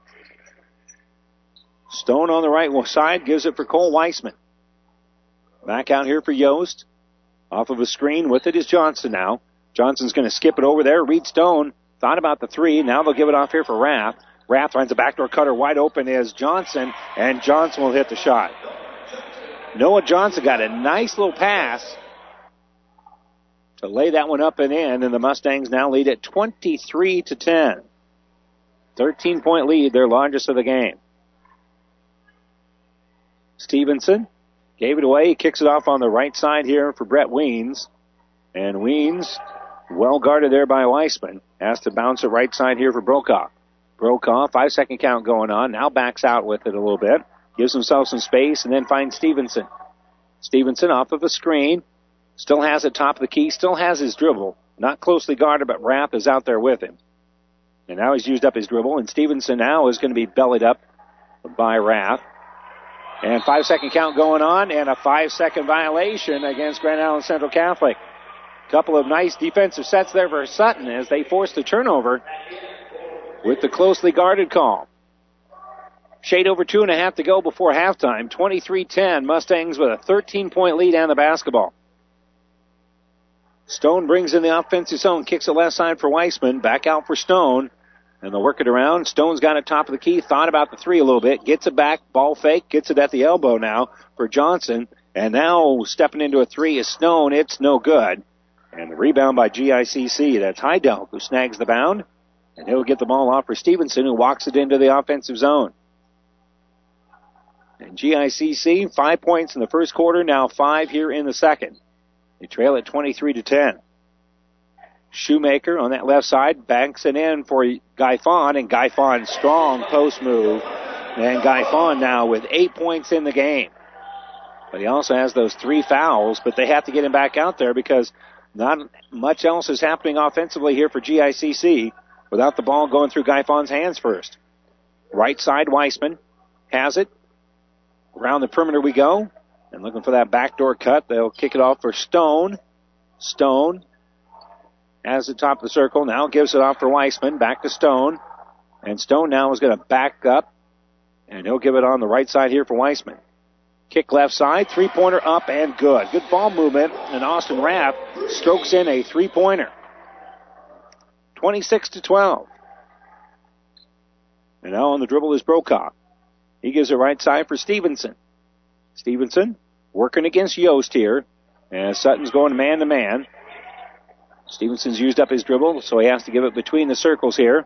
Stone on the right side gives it for Cole Weissman. Back out here for Yost. Off of a screen with it is Johnson now. Johnson's going to skip it over there. Reed Stone thought about the three. Now they'll give it off here for Rath. Rath finds a backdoor cutter. Wide open is Johnson, and Johnson will hit the shot. Noah Johnson got a nice little pass to lay that one up and in, and the Mustangs now lead at twenty-three to ten. thirteen-point lead, their largest of the game. Stevenson gave it away. He kicks it off on the right side here for Brett Weens. And Weens, well guarded there by Weissman, has to bounce it right side here for Brokaw. Brokaw, five-second count going on, now backs out with it a little bit, gives himself some space, and then finds Stevenson. Stevenson off of a screen, still has it top of the key, still has his dribble. Not closely guarded, but Rapp is out there with him. And now he's used up his dribble, and Stevenson now is going to be bellied up by Rapp. And five-second count going on, and a five-second violation against Grand Island Central Catholic. Couple of nice defensive sets there for Sutton as they force the turnover with the closely guarded call. Shade over two and a half to go before halftime. twenty-three ten, Mustangs with a thirteen-point lead on the basketball. Stone brings in the offensive zone, kicks it left side for Weissman, back out for Stone. And they'll work it around. Stone's got it top of the key, thought about the three a little bit, gets it back, ball fake, gets it at the elbow now for Johnson. And now stepping into a three is Stone. It's no good. And the rebound by G I C C. That's Heidelk who snags the bound. And he'll get the ball off for Stevenson, who walks it into the offensive zone. And G I C C, five points in the first quarter, now five here in the second. They trail at twenty-three to ten. Shoemaker on that left side banks it in for Guy Fawn, and Guy Fawn strong post move. And Guy Fawn now with eight points in the game. But he also has those three fouls, but they have to get him back out there because not much else is happening offensively here for G I C C without the ball going through Guy Fawn's hands first. Right side, Weissman has it. Around the perimeter we go. And looking for that backdoor cut. They'll kick it off for Stone. Stone has the top of the circle. Now gives it off for Weissman. Back to Stone. And Stone now is going to back up. And he'll give it on the right side here for Weissman. Kick left side. Three-pointer up and good. Good ball movement. And Austin Rapp strokes in a three-pointer. twenty-six to twelve. And now on the dribble is Brokaw. He gives it right side for Stevenson. Stevenson working against Yost here. And Sutton's going man-to-man. Stevenson's used up his dribble, so he has to give it between the circles here.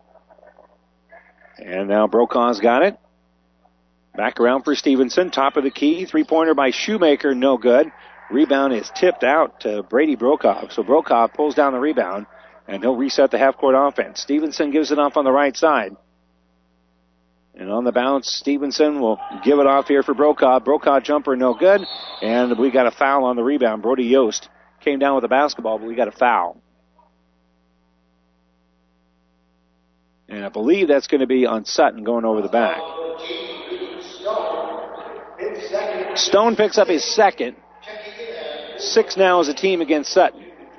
And now Brokaw's got it. Back around for Stevenson. Top of the key. Three-pointer by Shoemaker. No good. Rebound is tipped out to Brady Brokaw. So Brokaw pulls down the rebound, and he'll reset the half-court offense. Stevenson gives it off on the right side. And on the bounce, Stevenson will give it off here for Brokaw. Brokaw jumper no good. And we got a foul on the rebound. Brody Yost came down with the basketball, but we got a foul. And I believe that's going to be on Sutton going over the back. Stone picks up his second. Six now as a team against Sutton.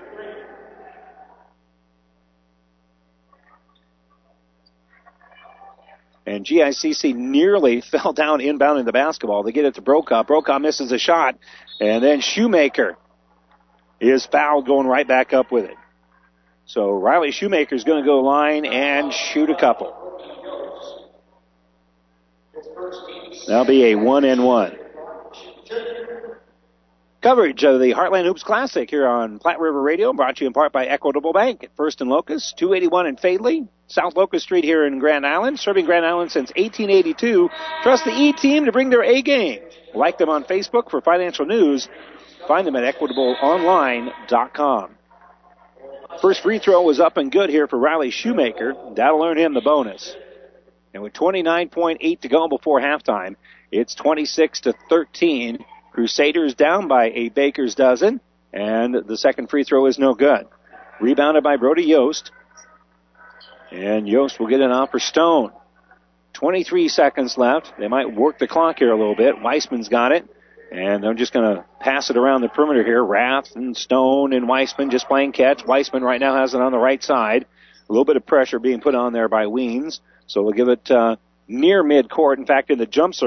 And G I C C nearly fell down inbounding the basketball. They get it to Brokaw. Brokaw misses a shot. And then Shoemaker is fouled going right back up with it. So Riley Shoemaker's going to go line and shoot a couple. That'll be a one and one. Coverage of the Heartland Hoops Classic here on Platte River Radio, brought to you in part by Equitable Bank at First and Locust, two eighty-one in Fadley, South Locust Street here in Grand Island, serving Grand Island since eighteen eighty-two. Trust the E-Team to bring their A-game. Like them on Facebook for financial news. Find them at equitable online dot com. First free throw was up and good here for Riley Shoemaker. That'll earn him the bonus. And with twenty-nine point eight to go before halftime, it's twenty-six to thirteen. Crusaders down by a baker's dozen, and the second free throw is no good. Rebounded by Brody Yost, and Yost will get it off for Stone. twenty-three seconds left. They might work the clock here a little bit. Weissman's got it, and they're just going to pass it around the perimeter here. Rath and Stone and Weissman just playing catch. Weissman right now has it on the right side. A little bit of pressure being put on there by Weens, so we'll give it uh, near midcourt. In fact, in the jump circle,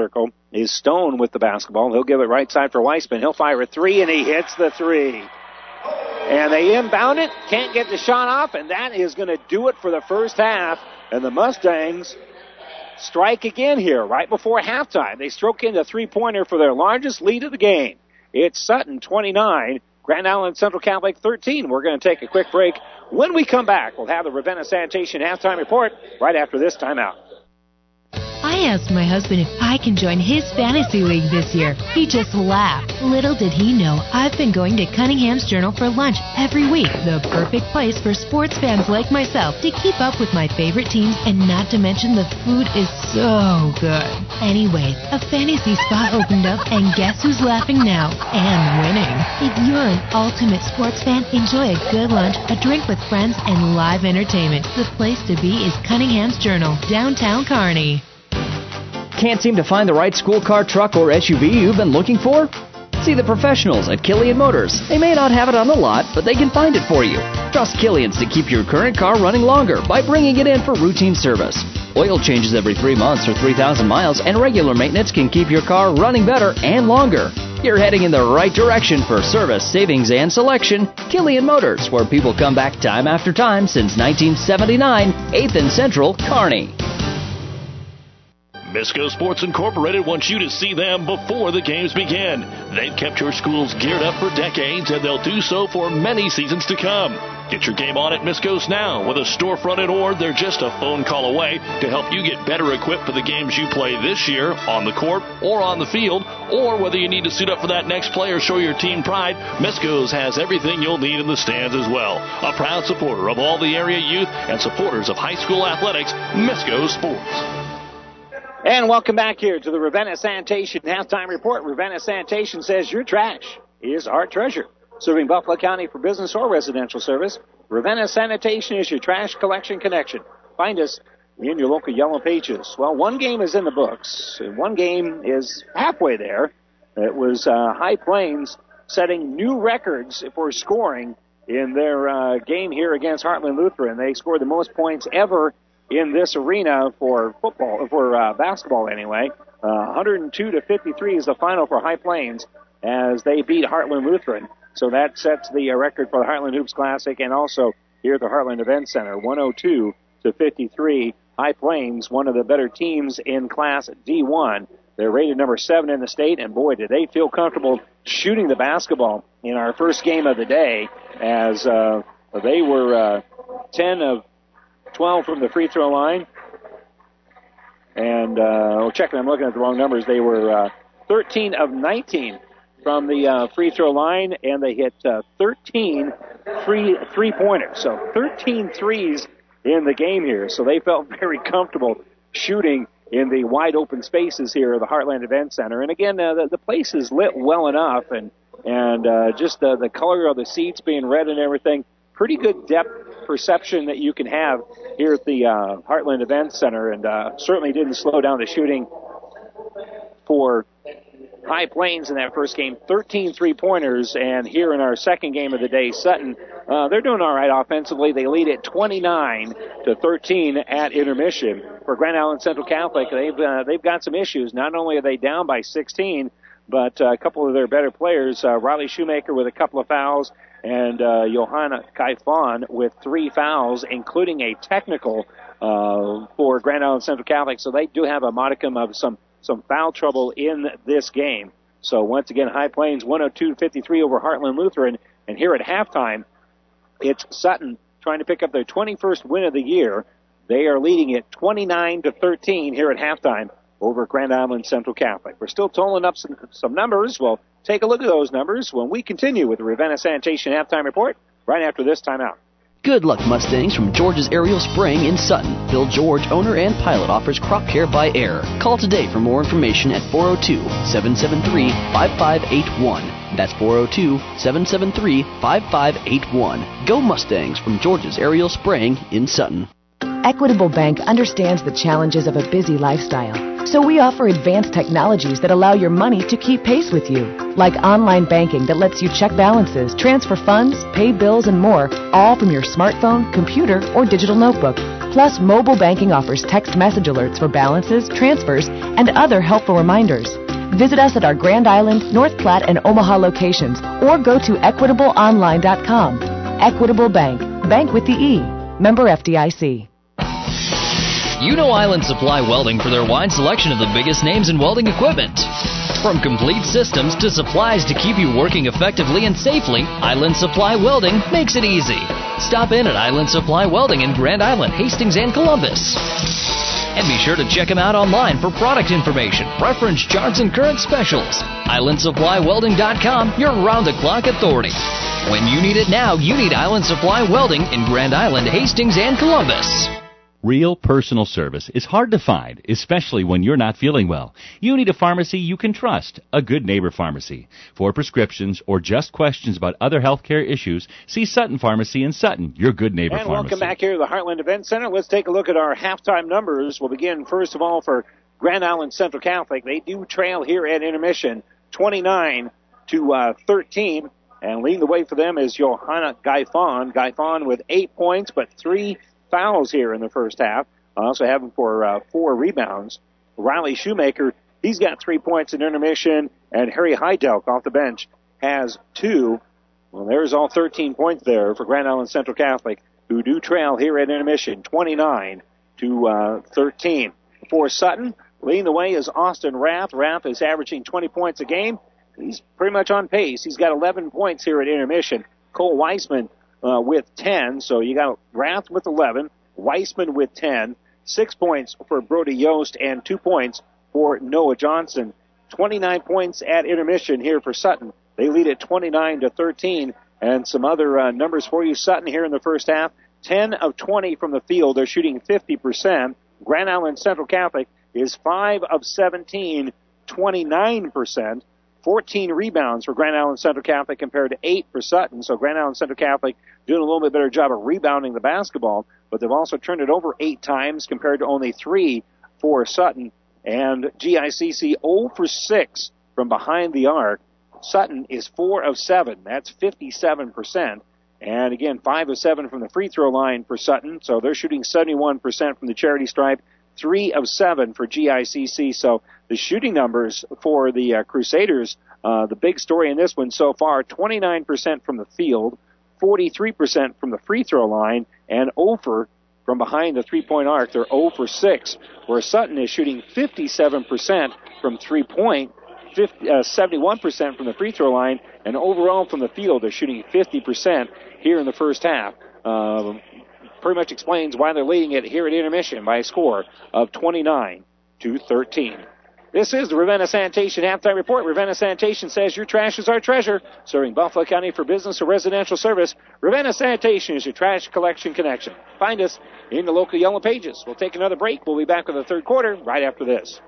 is Stone with the basketball. He'll give it right side for Weissman. He'll fire a three, and he hits the three. And they inbound it, can't get the shot off, and that is going to do it for the first half. And the Mustangs strike again here right before halftime. They stroke in a three-pointer for their largest lead of the game. It's Sutton twenty-nine, Grand Island Central Catholic thirteen. We're going to take a quick break. When we come back, we'll have the Ravenna Sanitation halftime report right after this timeout. I asked my husband if I can join his fantasy league this year. He just laughed. Little did he know, I've been going to Cunningham's Journal for lunch every week. The perfect place for sports fans like myself to keep up with my favorite teams, and not to mention the food is so good. Anyways, a fantasy spot opened up, and guess who's laughing now? And winning. If you're an ultimate sports fan, enjoy a good lunch, a drink with friends, and live entertainment. The place to be is Cunningham's Journal, downtown Kearney. Can't seem to find the right school car, truck, or S U V you've been looking for? See the professionals at Killian Motors. They may not have it on the lot, but they can find it for you. Trust Killian's to keep your current car running longer by bringing it in for routine service. Oil changes every three months or three thousand miles, and regular maintenance can keep your car running better and longer. You're heading in the right direction for service, savings, and selection. Killian Motors, where people come back time after time since nineteen seventy-nine, eighth and Central, Kearney. Misco Sports Incorporated wants you to see them before the games begin. They've kept your schools geared up for decades, and they'll do so for many seasons to come. Get your game on at Misco's now. With a storefront in Ord, they're just a phone call away to help you get better equipped for the games you play this year on the court or on the field, or whether you need to suit up for that next play or show your team pride. Misco's has everything you'll need in the stands as well. A proud supporter of all the area youth and supporters of high school athletics, Misco Sports. And welcome back here to the Ravenna Sanitation halftime report. Ravenna Sanitation says your trash is our treasure. Serving Buffalo County for business or residential service, Ravenna Sanitation is your trash collection connection. Find us in your local Yellow Pages. Well, one game is in the books, and one game is halfway there. It was uh, High Plains setting new records for scoring in their uh, game here against Heartland Lutheran. They scored the most points ever in this arena for football, for uh, basketball anyway. Uh, one hundred two to fifty-three is the final for High Plains as they beat Heartland Lutheran. So that sets the uh, record for the Heartland Hoops Classic, and also here at the Heartland Event Center, one oh two to fifty-three. High Plains, one of the better teams in Class D one. They're rated number seven in the state, and boy, did they feel comfortable shooting the basketball in our first game of the day, as uh, they were uh, ten of twelve from the free throw line. And, uh, oh, checking, I'm looking at the wrong numbers. They were uh, thirteen of nineteen from the uh, free throw line, and they hit uh, thirteen free three-pointers. So thirteen threes in the game here. So they felt very comfortable shooting in the wide open spaces here at the Heartland Event Center. And again, uh, the, the place is lit well enough, and and uh, just uh, the color of the seats being red and everything, pretty good depth perception that you can have here at the uh, Heartland Event Center, and uh, certainly didn't slow down the shooting for High Plains in that first game. thirteen three-pointers, and here in our second game of the day, Sutton, uh, they're doing all right offensively. They lead at twenty-nine to thirteen at intermission. For Grand Island Central Catholic, they've uh, they've got some issues. Not only are they down by sixteen, but uh, a couple of their better players, uh, Riley Shoemaker with a couple of fouls, and uh, Johanna Kaifan with three fouls, including a technical uh, for Grand Island Central Catholic. So they do have a modicum of some, some foul trouble in this game. So once again, High Plains one oh two to fifty-three over Heartland Lutheran. And here at halftime, it's Sutton trying to pick up their twenty-first win of the year. They are leading it twenty-nine to thirteen here at halftime over Grand Island Central Catholic. We're still tolling up some, some numbers. We'll take a look at those numbers when we continue with the Ravenna Sanitation halftime report right after this timeout. Good luck, Mustangs, from George's Aerial Spraying in Sutton. Bill George, owner and pilot, offers crop care by air. Call today for more information at four oh two, seven seven three, five five eight one. That's four oh two, seven seven three, five five eight one. Go Mustangs from George's Aerial Spraying in Sutton. Equitable Bank understands the challenges of a busy lifestyle. So we offer advanced technologies that allow your money to keep pace with you, like online banking that lets you check balances, transfer funds, pay bills, and more, all from your smartphone, computer, or digital notebook. Plus, Plus, mobile banking offers text message alerts for balances, transfers, and other helpful reminders. Visit us at our Grand Island, North Platte, and Omaha locations, or go to equitable online dot com. Equitable Bank. Bank with the E. Member F D I C. You know Island Supply Welding for their wide selection of the biggest names in welding equipment. From complete systems to supplies to keep you working effectively and safely, Island Supply Welding makes it easy. Stop in at Island Supply Welding in Grand Island, Hastings, and Columbus. And be sure to check them out online for product information, reference charts, and current specials. Island Supply Welding dot com, your round-the-clock authority. When you need it now, you need Island Supply Welding in Grand Island, Hastings, and Columbus. Real personal service is hard to find, especially when you're not feeling well. You need a pharmacy you can trust, a good neighbor pharmacy. For prescriptions or just questions about other healthcare issues, see Sutton Pharmacy in Sutton, your good neighbor and pharmacy. Welcome back here to the Heartland Event Center. Let's take a look at our halftime numbers. We'll begin, first of all, for Grand Island Central Catholic. They do trail here at intermission, twenty-nine to thirteen. And leading the way for them is Johanna Gaifon. Gaifon with eight points, but three fouls here in the first half. I also have him for uh, four rebounds. Riley Shoemaker, he's got three points in intermission, and Harry Heidelk off the bench has two. Well, there's all thirteen points there for Grand Island Central Catholic, who do trail here at intermission, twenty-nine to thirteen. For Sutton, leading the way is Austin Rath. Rath is averaging twenty points a game. He's pretty much on pace. He's got eleven points here at intermission. Cole Weissman uh, with ten. So you got Rath with eleven, Weissman with ten, six points for Brody Yost, and two points for Noah Johnson. twenty-nine points at intermission here for Sutton. They lead at twenty-nine to thirteen. And some other uh, numbers for you. Sutton here in the first half, ten of twenty from the field. They're shooting fifty percent. Grand Island Central Catholic is five of seventeen, twenty-nine percent. fourteen rebounds for Grand Island Central Catholic compared to eight for Sutton. So Grand Island Central Catholic doing a little bit better job of rebounding the basketball, but they've also turned it over eight times compared to only three for Sutton. And G I C C zero for six from behind the arc. Sutton is four of seven. That's fifty-seven percent. And again, five of seven from the free throw line for Sutton. So they're shooting seventy-one percent from the charity stripe. Three of seven for G I C C. So the shooting numbers for the uh, Crusaders, uh, the big story in this one so far, twenty-nine percent from the field, forty-three percent from the free throw line, and over from behind the three-point arc. They're zero for six, where Sutton is shooting fifty-seven percent from three-point, uh, seventy-one percent from the free throw line, and overall from the field, they're shooting fifty percent here in the first half. Um, pretty much explains why they're leading it here at intermission by a score of twenty-nine to thirteen. This is the Ravenna Sanitation Halftime Report. Ravenna Sanitation says your trash is our treasure. Serving Buffalo County for business or residential service, Ravenna Sanitation is your trash collection connection. Find us in the local Yellow Pages. We'll take another break. We'll be back with the third quarter right after this.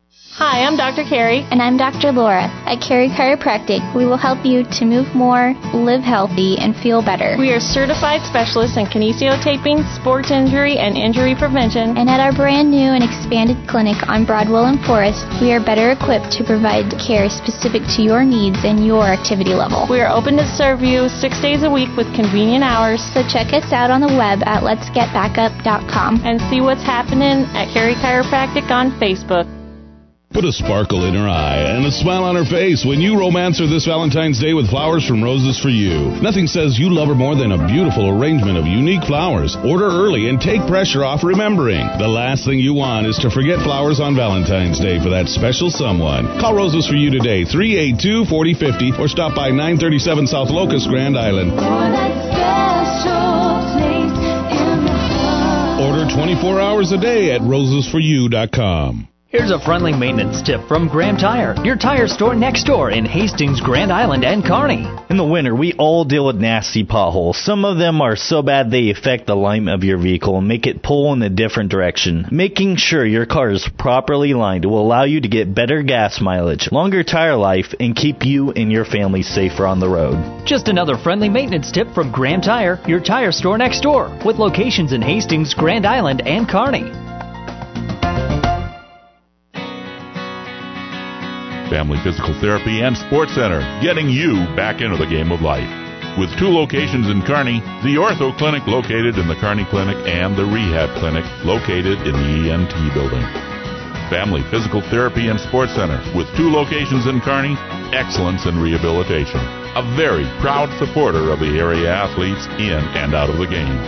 Hi, I'm Doctor Carrie. And I'm Doctor Laura. At Carrie Chiropractic, we will help you to move more, live healthy, and feel better. We are certified specialists in kinesiotaping, sports injury, and injury prevention. And at our brand new and expanded clinic on Broadwell and Forest, we are better equipped to provide care specific to your needs and your activity level. We are open to serve you six days a week with convenient hours. So check us out on the web at lets get back up dot com and see what's happening at Carrie Chiropractic on Facebook. Put a sparkle in her eye and a smile on her face when you romance her this Valentine's Day with flowers from Roses for You. Nothing says you love her more than a beautiful arrangement of unique flowers. Order early and take pressure off remembering. The last thing you want is to forget flowers on Valentine's Day for that special someone. Call Roses for You today, three eight two, four oh five oh, or stop by nine thirty-seven South Locust, Grand Island. Order twenty-four hours a day at roses for you dot com. Here's a friendly maintenance tip from Graham Tire, your tire store next door in Hastings, Grand Island, and Kearney. In the winter, we all deal with nasty potholes. Some of them are so bad they affect the alignment of your vehicle and make it pull in a different direction. Making sure your car is properly lined will allow you to get better gas mileage, longer tire life, and keep you and your family safer on the road. Just another friendly maintenance tip from Graham Tire, your tire store next door, with locations in Hastings, Grand Island, and Kearney. Family Physical Therapy and Sports Center, getting you back into the game of life. With two locations in Kearney, the Ortho Clinic located in the Kearney Clinic and the Rehab Clinic located in the E M T building. Family Physical Therapy and Sports Center with two locations in Kearney, excellence in rehabilitation. A very proud supporter of the area athletes in and out of the game.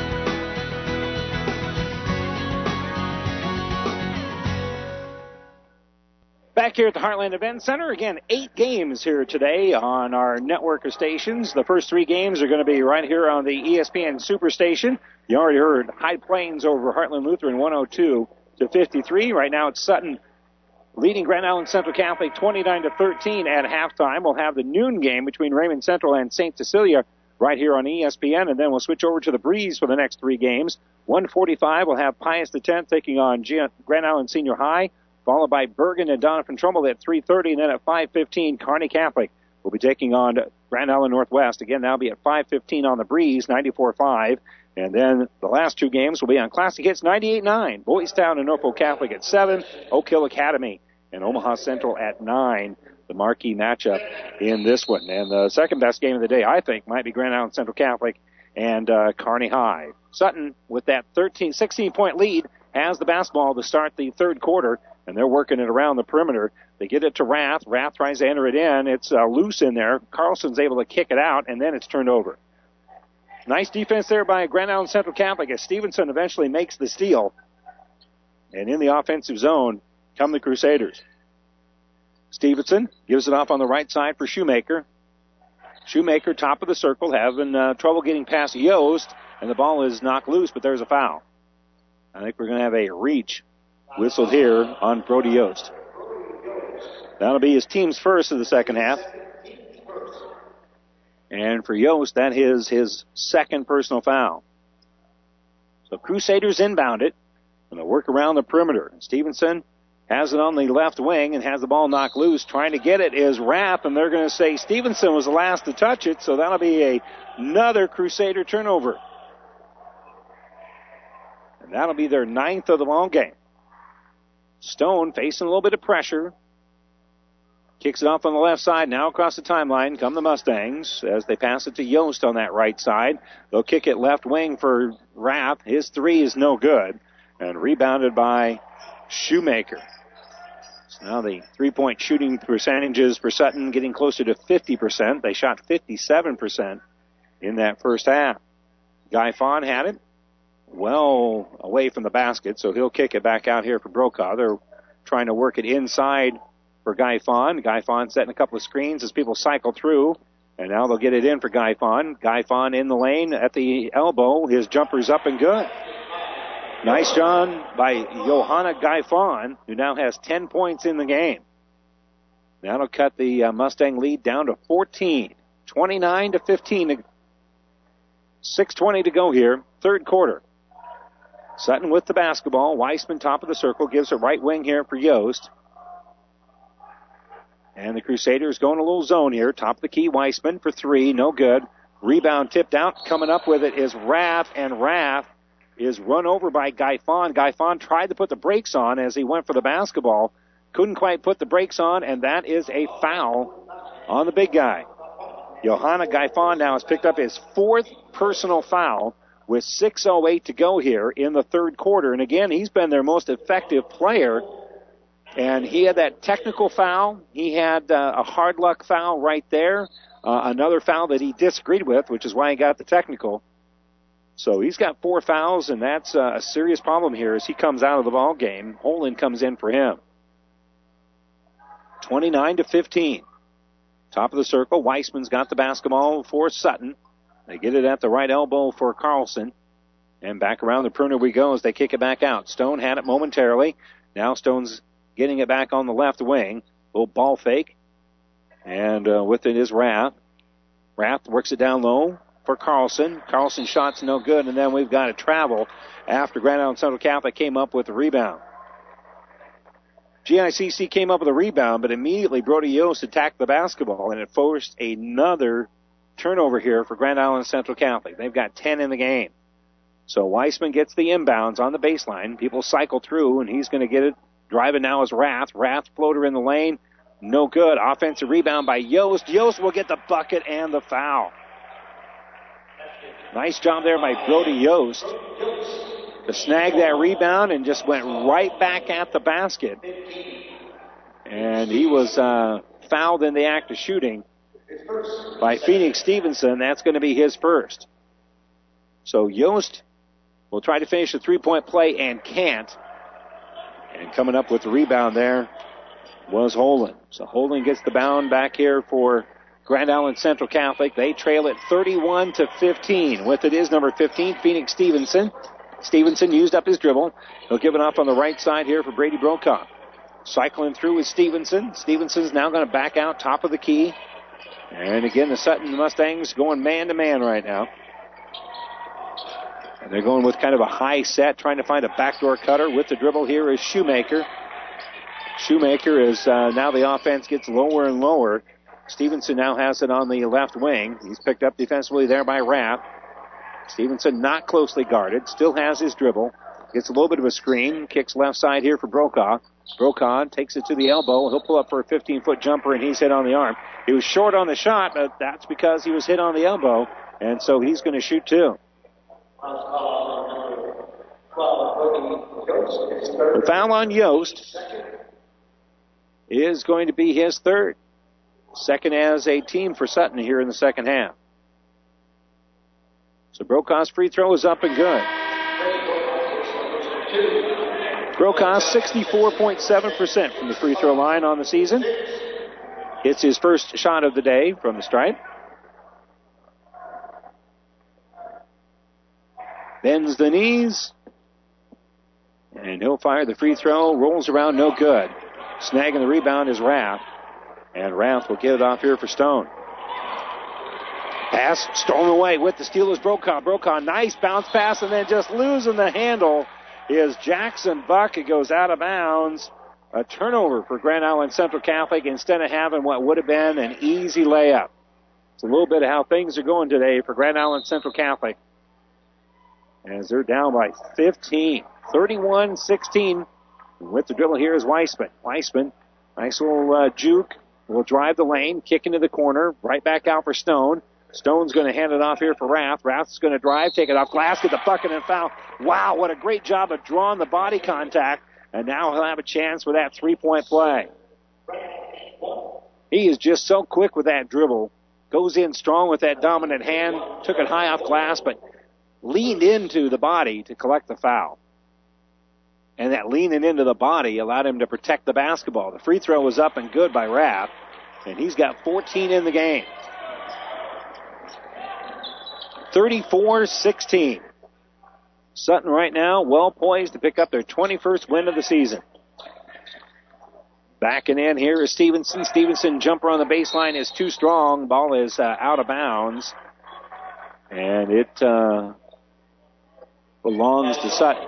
Back here at the Heartland Event Center, again, eight games here today on our network of stations. The first three games are going to be right here on the E S P N Superstation. You already heard High Plains over Heartland Lutheran one oh two to fifty-three. Right now it's Sutton leading Grand Island Central Catholic twenty-nine to thirteen at halftime. We'll have the noon game between Raymond Central and Saint Cecilia right here on E S P N, and then we'll switch over to the Breeze for the next three games. one forty-five, we'll have Pius the tenth taking on Grand Island Senior High, followed by Bergen and Doniphan Trumbull at three thirty, and then at five fifteen, Kearney Catholic will be taking on Grand Island Northwest. Again, that'll be at five fifteen on the Breeze, ninety-four five. And then the last two games will be on Classic Hits ninety-eight nine. Boys Town and Norfolk Catholic at seven, Oak Hill Academy and Omaha Central at nine. The marquee matchup in this one. And the second best game of the day, I think, might be Grand Island Central Catholic and uh, Kearney High. Sutton, with that thirteen, sixteen-point lead, has the basketball to start the third quarter, and they're working it around the perimeter. They get it to Rath. Rath tries to enter it in. It's uh, loose in there. Carlson's able to kick it out, and then it's turned over. Nice defense there by Grand Island Central Catholic as Stevenson eventually makes the steal. And in the offensive zone come the Crusaders. Stevenson gives it off on the right side for Shoemaker. Shoemaker, top of the circle, having uh, trouble getting past Yost, and the ball is knocked loose, but there's a foul. I think we're going to have a reach whistled here on Brody Yost. That'll be his team's first of the second half. And for Yost, that is his second personal foul. So Crusaders inbound it, and they'll work around the perimeter. Stevenson has it on the left wing and has the ball knocked loose. Trying to get it is Rapp, and they're going to say Stevenson was the last to touch it, so that'll be a, another Crusader turnover. And that'll be their ninth of the ball game. Stone facing a little bit of pressure. Kicks it off on the left side. Now across the timeline come the Mustangs as they pass it to Yost on that right side. They'll kick it left wing for Rapp. His three is no good. And rebounded by Shoemaker. So now the three-point shooting percentages for Sutton getting closer to fifty percent. They shot fifty-seven percent in that first half. Guy Fawn had it well away from the basket, so he'll kick it back out here for Brokaw. They're trying to work it inside for Guy Fawn. Guy Fawn setting a couple of screens as people cycle through, and now they'll get it in for Guy Fawn. Guy Fawn in the lane at the elbow. His jumper's up and good. Nice job by Johanna Guy Fawn, who now has ten points in the game. That'll cut the uh, Mustang lead down to fourteen. twenty-nine to fifteen. six twenty to go here. Third quarter. Sutton with the basketball. Weissman top of the circle. Gives it right wing here for Yost. And the Crusaders going a little zone here. Top of the key, Weissman for three. No good. Rebound tipped out. Coming up with it is Raff, and Raff is run over by Guy Fawn. Guy Fawn tried to put the brakes on as he went for the basketball. Couldn't quite put the brakes on, and that is a foul on the big guy. Johanna Guy Fawn now has picked up his fourth personal foul with six oh eight to go here in the third quarter. And again, he's been their most effective player. And he had that technical foul. He had uh, a hard luck foul right there. Uh, another foul that he disagreed with, which is why he got the technical. So he's got four fouls, and that's uh, a serious problem here as he comes out of the ball game. Holland comes in for him. twenty-nine to fifteen. Top of the circle. Weissman's got the basketball for Sutton. They get it at the right elbow for Carlson. And back around the perimeter we go as they kick it back out. Stone had it momentarily. Now Stone's getting it back on the left wing. Little ball fake. And uh, with it is Rath. Rath works it down low for Carlson. Carlson shot's no good, and then we've got to travel after Grand Island Central Catholic came up with the rebound. G I C C came up with a rebound, but immediately Brody Yost attacked the basketball, and it forced another turnover here for Grand Island Central Catholic. They've got ten in the game. So Weissman gets the inbounds on the baseline. People cycle through, and he's going to get it. Driving now is Rath. Rath floater in the lane. No good. Offensive rebound by Yost. Yost will get the bucket and the foul. Nice job there by Brody Yost to snag that rebound and just went right back at the basket. And he was uh, fouled in the act of shooting by Phoenix Stevenson. That's going to be his first. So Yost will try to finish a three-point play and can't. And coming up with the rebound there was Holden. So Holden gets the bound back here for Grand Island Central Catholic. They trail it thirty-one to fifteen. With it is number fifteen, Phoenix Stevenson. Stevenson used up his dribble. He'll give it off on the right side here for Brady Brokaw. Cycling through with Stevenson. Stevenson's now going to back out top of the key. And again, the Sutton Mustangs going man-to-man right now. And they're going with kind of a high set, trying to find a backdoor cutter. With the dribble here is Shoemaker. Shoemaker is uh, now the offense gets lower and lower. Stevenson now has it on the left wing. He's picked up defensively there by Rapp. Stevenson not closely guarded, still has his dribble. Gets a little bit of a screen, kicks left side here for Brokaw. Brokaw takes it to the elbow. He'll pull up for a fifteen-foot jumper, and he's hit on the arm. He was short on the shot, but that's because he was hit on the elbow, and so he's going to shoot two. The foul on Yost is going to be his third. Second as a team for Sutton here in the second half. So Brokaw's free throw is up and good. Brokaw, sixty-four point seven percent from the free throw line on the season. It's his first shot of the day from the stripe. Bends the knees. And he'll fire the free throw. Rolls around, no good. Snagging the rebound is Raff. And Raff will get it off here for Stone. Pass stolen away with the steal is Brokaw. Brokaw, nice bounce pass, and then just losing the handle is Jackson Buck. It goes out of bounds. A turnover for Grand Island Central Catholic instead of having what would have been an easy layup. It's a little bit of how things are going today for Grand Island Central Catholic, as they're down by fifteen. thirty-one sixteen. With the dribble here is Weissman. Weissman, nice little uh, juke. Will drive the lane, kick into the corner, right back out for Stone. Stone's going to hand it off here for Rath. Rath's going to drive, take it off glass, get the bucket and foul. Wow, what a great job of drawing the body contact. And now he'll have a chance for that three-point play. He is just so quick with that dribble. Goes in strong with that dominant hand. Took it high off glass, but leaned into the body to collect the foul. And that leaning into the body allowed him to protect the basketball. The free throw was up and good by Rapp. And he's got fourteen in the game. thirty-four sixteen. Sutton right now well poised to pick up their twenty-first win of the season. Backing in here is Stevenson. Stevenson jumper on the baseline is too strong. Ball is uh, out of bounds. And it uh, belongs to Sutton.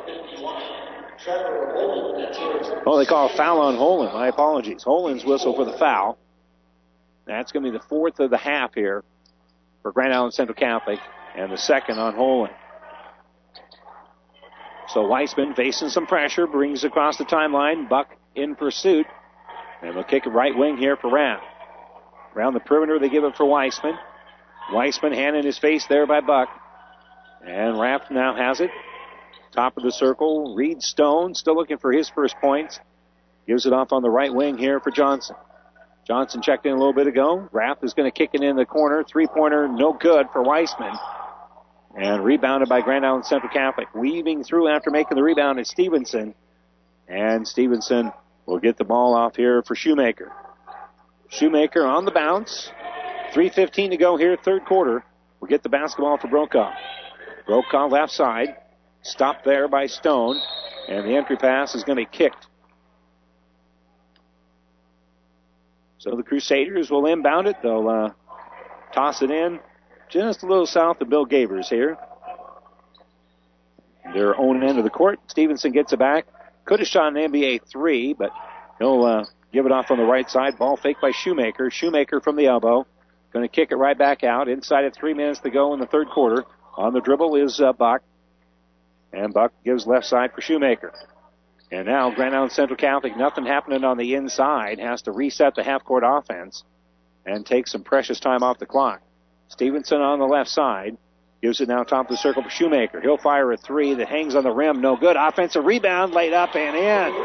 Oh, they call a foul on Holland. My apologies. Holland's whistle for the foul. That's going to be the fourth of the half here for Grand Island Central Catholic, and the second on Holland. So Weissman facing some pressure, brings across the timeline. Buck in pursuit, and they'll kick it right wing here for Rapp. Around the perimeter, they give it for Weissman. Weissman hand in his face there by Buck, and Rapp now has it. Top of the circle, Reed Stone still looking for his first points. Gives it off on the right wing here for Johnson. Johnson checked in a little bit ago. Rapp is going to kick it in the corner. Three-pointer, no good for Weissman. And rebounded by Grand Island Central Catholic. Weaving through after making the rebound is Stevenson. And Stevenson will get the ball off here for Shoemaker. Shoemaker on the bounce. three fifteen to go here, third quarter. We'll get the basketball for Brokaw. Brokaw left side. Stopped there by Stone. And the entry pass is going to be kicked. So the Crusaders will inbound it. They'll uh, toss it in just a little south of Bill Gavers here. Their own end of the court. Stevenson gets it back. Could have shot an N B A three, but he'll uh, give it off on the right side. Ball fake by Shoemaker. Shoemaker from the elbow. Going to kick it right back out. Inside of three minutes to go in the third quarter. On the dribble is uh, Buck. And Buck gives left side for Shoemaker. And now Grand Island Central Catholic, nothing happening on the inside, has to reset the half-court offense and take some precious time off the clock. Stevenson on the left side. Gives it now top of the circle for Shoemaker. He'll fire a three that hangs on the rim. No good. Offensive rebound laid up and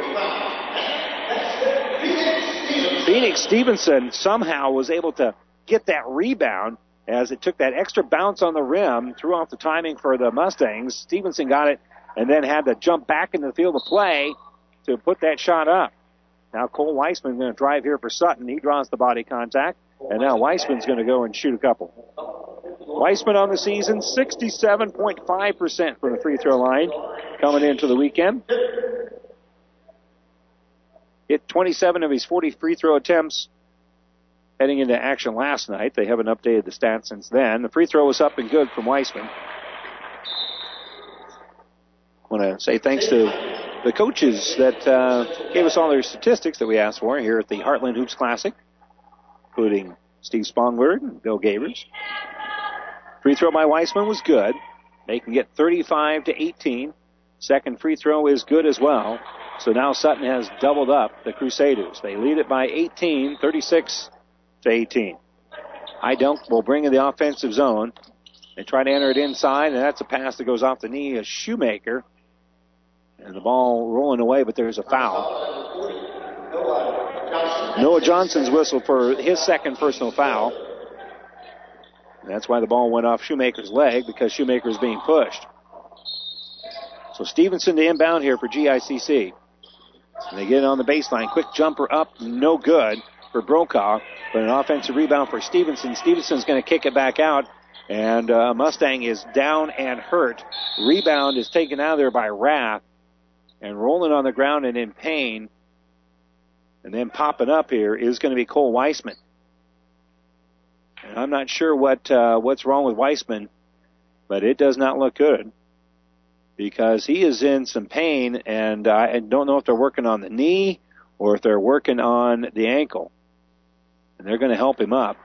in. Phoenix Stevenson somehow was able to get that rebound as it took that extra bounce on the rim, threw off the timing for the Mustangs. Stevenson got it and then had to jump back into the field of play to put that shot up. Now Cole Weissman going to drive here for Sutton. He draws the body contact, and now Weissman's going to go and shoot a couple. Weissman on the season, sixty-seven point five percent from the free throw line coming into the weekend. Hit twenty-seven of his forty free throw attempts heading into action last night. They haven't updated the stats since then. The free throw was up and good from Weissman. I want to say thanks to the coaches that uh, gave us all their statistics that we asked for here at the Heartland Hoops Classic, including Steve Spongler and Bill Gavers. Free throw by Weissman was good. They can get thirty-five to eighteen. Second free throw is good as well. So now Sutton has doubled up the Crusaders. They lead it by eighteen, thirty-six to eighteen. High Dunk will bring in the offensive zone. They try to enter it inside, and that's a pass that goes off the knee of Shoemaker. And the ball rolling away, but there's a foul. Noah Johnson's whistled for his second personal foul. And that's why the ball went off Shoemaker's leg, because Shoemaker's being pushed. So Stevenson to inbound here for G I C C. And they get it on the baseline. Quick jumper up, no good for Brokaw. But an offensive rebound for Stevenson. Stevenson's going to kick it back out. And uh, Mustang is down and hurt. Rebound is taken out of there by Rath. And rolling on the ground and in pain. And then popping up here is going to be Cole Weissman. And I'm not sure what uh, what's wrong with Weissman, but it does not look good, because he is in some pain, and uh, I don't know if they're working on the knee or if they're working on the ankle. And they're going to help him up.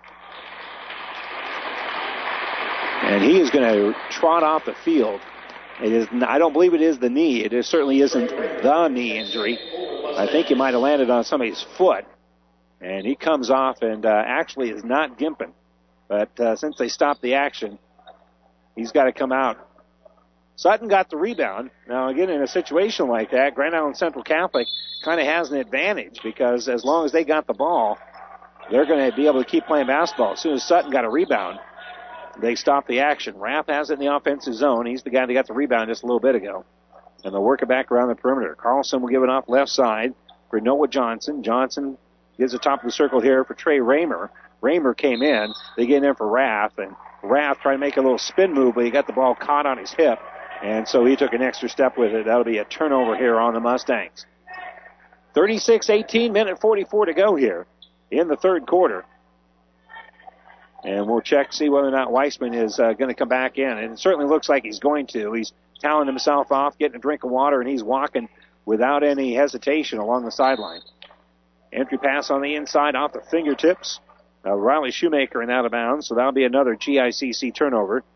And he is going to trot off the field. It is. I don't believe it is the knee. It is, certainly isn't the knee injury. I think he might have landed on somebody's foot. And he comes off and uh, actually is not gimping. But uh, since they stopped the action, he's got to come out. Sutton got the rebound. Now, again, in a situation like that, Grand Island Central Catholic kind of has an advantage, because as long as they got the ball, they're going to be able to keep playing basketball. As soon as Sutton got a rebound, they stopped the action. Rapp has it in the offensive zone. He's the guy that got the rebound just a little bit ago. And they'll work it back around the perimeter. Carlson will give it off left side for Noah Johnson. Johnson gives the top of the circle here for Trey Raymer. Raymer came in. They get in there for Rath, and Rath tried to make a little spin move, but he got the ball caught on his hip, and so he took an extra step with it. That'll be a turnover here on the Mustangs. thirty-six eighteen, minute forty-four to go here in the third quarter. And we'll check, see whether or not Weissman is uh, going to come back in. And it certainly looks like he's going to. He's toweling himself off, getting a drink of water, and he's walking without any hesitation along the sideline. Entry pass on the inside off the fingertips. Uh, Riley Shoemaker in out of bounds, so that'll be another G I C C turnover.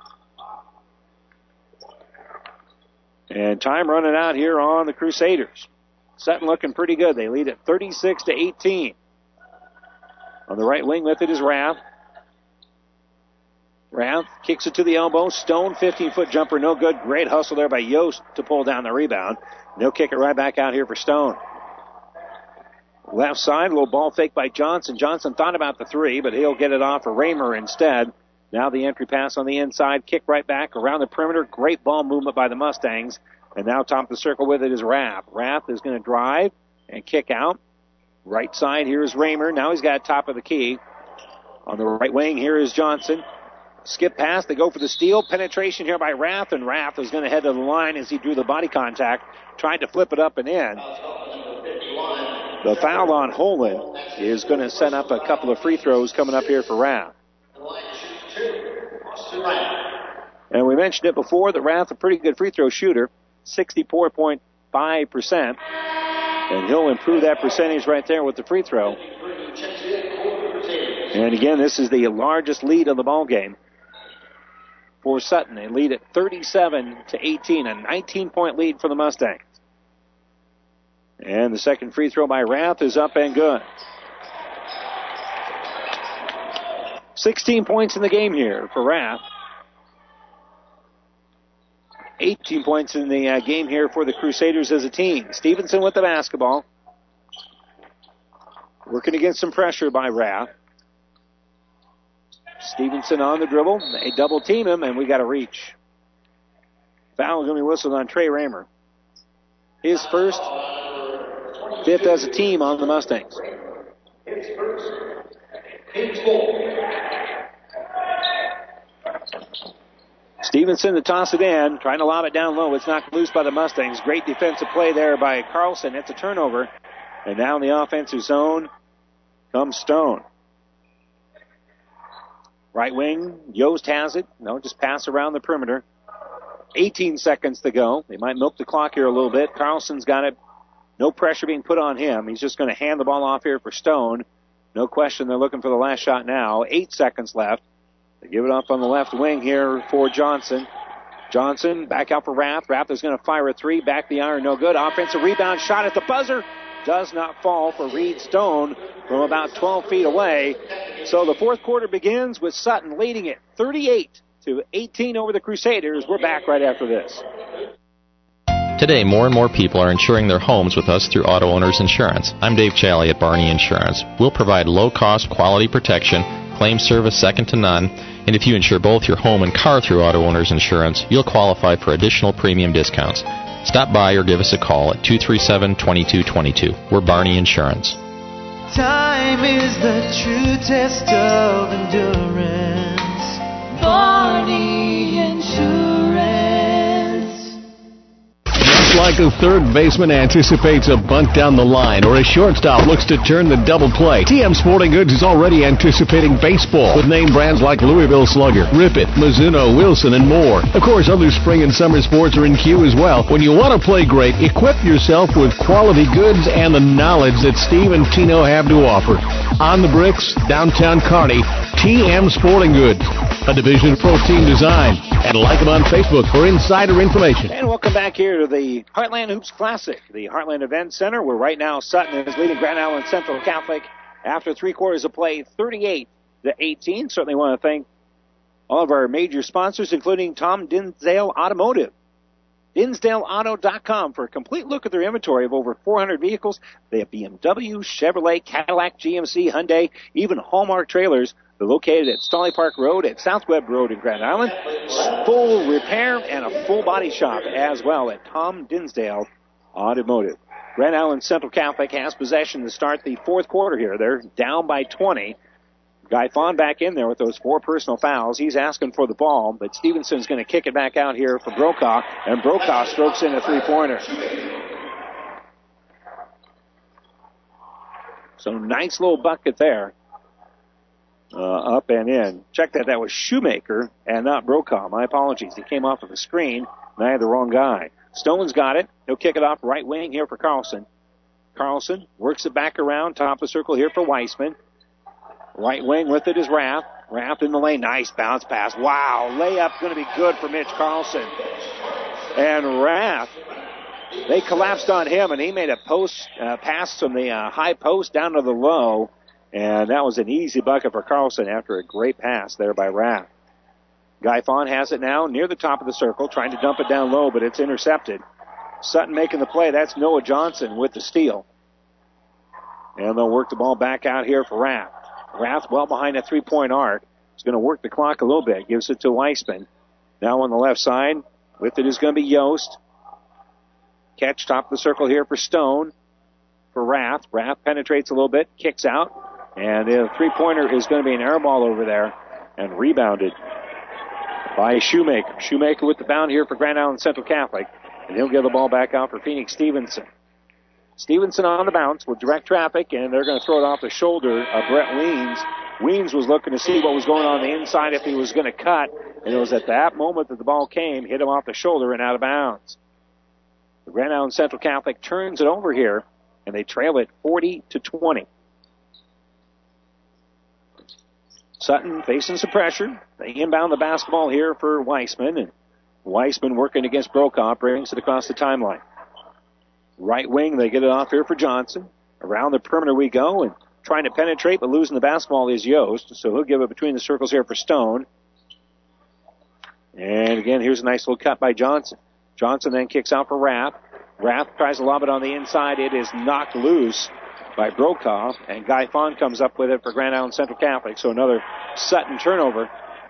And time running out here on the Crusaders. Sutton looking pretty good. They lead at thirty-six to eighteen. On the right wing with it is Rath. Rath kicks it to the elbow. Stone, fifteen-foot jumper, no good. Great hustle there by Yost to pull down the rebound. And they'll kick it right back out here for Stone. Left side, a little ball fake by Johnson. Johnson thought about the three, but he'll get it off for Raymer instead. Now the entry pass on the inside, kick right back around the perimeter. Great ball movement by the Mustangs. And now top of the circle with it is Rath. Rath is going to drive and kick out. Right side, here is Raymer. Now he's got top of the key. On the right wing, here is Johnson. Skip pass, they go for the steal. Penetration here by Rath, and Rath is going to head to the line as he drew the body contact. Tried to flip it up and in. The foul on Holland is going to set up a couple of free throws coming up here for Rath. And we mentioned it before that Rath, a pretty good free throw shooter, sixty-four point five percent. And he'll improve that percentage right there with the free throw. And again, this is the largest lead of the ball game for Sutton. They lead at thirty-seven to eighteen, a nineteen-point lead for the Mustangs. And the second free throw by Rath is up and good. sixteen points in the game here for Rath. eighteen points in the uh, game here for the Crusaders as a team. Stevenson with the basketball. Working against some pressure by Rath. Stevenson on the dribble. They double team him, and we got a reach. Foul is going to be whistled on Trey Raymer. His first, fifth as a team on the Mustangs. Stevenson to toss it in, trying to lob it down low. It's knocked loose by the Mustangs. Great defensive play there by Carlson. It's a turnover. And now in the offensive zone comes Stone. Right wing, Yost has it. No, just pass around the perimeter. eighteen seconds to go. They might milk the clock here a little bit. Carlson's got it. No pressure being put on him. He's just going to hand the ball off here for Stone. No question they're looking for the last shot now. Eight seconds left. They give it up on the left wing here for Johnson. Johnson back out for Rath. Rath is going to fire a three. Back the iron, no good. Offensive rebound shot at the buzzer. Does not fall for Reed Stone from about twelve feet away. So the fourth quarter begins with Sutton leading it thirty-eight to eighteen over the Crusaders. We're back right after this. Today, more and more people are insuring their homes with us through Auto Owners Insurance. I'm Dave Challey at Barney Insurance. We'll provide low-cost, quality protection, claim service second to none, and if you insure both your home and car through Auto Owners Insurance, you'll qualify for additional premium discounts. Stop by or give us a call at two three seven, two two two two. We're Barney Insurance. Time is the true test of endurance. Barney Insurance. Just like a third baseman anticipates a bunt down the line or a shortstop looks to turn the double play, T M Sporting Goods is already anticipating baseball with name brands like Louisville Slugger, Rip It, Mizuno, Wilson, and more. Of course, other spring and summer sports are in queue as well. When you want to play great, equip yourself with quality goods and the knowledge that Steve and Tino have to offer. On the Bricks, downtown Kearney, T M Sporting Goods, a division of Pro Team Design. And like them on Facebook for insider information. And welcome back here to the Heartland Hoops Classic, the Heartland Event Center, where right now Sutton is leading Grand Island Central Catholic after three quarters of play, thirty-eight to eighteen. Certainly want to thank all of our major sponsors, including Tom Dinsdale Automotive. Dinsdale Auto dot com for a complete look at their inventory of over four hundred vehicles. They have B M W, Chevrolet, Cadillac, G M C, Hyundai, even Hallmark trailers. They're located at Stolly Park Road, at South Webb Road in Grand Island. Full repair and a full body shop as well at Tom Dinsdale Automotive. Grand Island Central Catholic has possession to start the fourth quarter here. They're down by twenty. Guy Fawn back in there with those four personal fouls. He's asking for the ball, but Stevenson's going to kick it back out here for Brokaw, and Brokaw strokes in a three-pointer. So nice little bucket there. Uh, up and in. Check that. That was Shoemaker and not Brokaw. My apologies. He came off of the screen, and I had the wrong guy. Stone's got it. He'll kick it off right wing here for Carlson. Carlson works it back around, top of the circle here for Weissman. Right wing with it is Rath. Rath in the lane. Nice bounce pass. Wow. Layup going to be good for Mitch Carlson. And Rath, they collapsed on him, and he made a post uh, pass from the uh, high post down to the low. And that was an easy bucket for Carlson after a great pass there by Rath. Guy Fawn has it now near the top of the circle, trying to dump it down low, but it's intercepted. Sutton making the play. That's Noah Johnson with the steal. And they'll work the ball back out here for Rath. Rath well behind a three-point arc. He's going to work the clock a little bit. Gives it to Weissman. Now on the left side, with it is going to be Yost. Catch top of the circle here for Stone. For Rath. Rath penetrates a little bit, kicks out. And the three-pointer is going to be an air ball over there and rebounded by Shoemaker. Shoemaker with the bound here for Grand Island Central Catholic. And he'll give the ball back out for Phoenix Stevenson. Stevenson on the bounce with direct traffic, and they're going to throw it off the shoulder of Brett Weens. Weens was looking to see what was going on, on the inside if he was going to cut. And it was at that moment that the ball came, hit him off the shoulder and out of bounds. The Grand Island Central Catholic turns it over here, and they trail it forty to twenty. Sutton facing some pressure. They inbound the basketball here for Weissman, and Weissman working against Brokaw brings it across the timeline. Right wing, they get it off here for Johnson. Around the perimeter we go, and trying to penetrate, but losing the basketball is Yost, so he'll give it between the circles here for Stone. And again, here's a nice little cut by Johnson. Johnson then kicks out for Rapp. Rapp tries to lob it on the inside. It is knocked loose by Brokaw, and Guy Fawn comes up with it for Grand Island Central Catholic. So another Sutton turnover.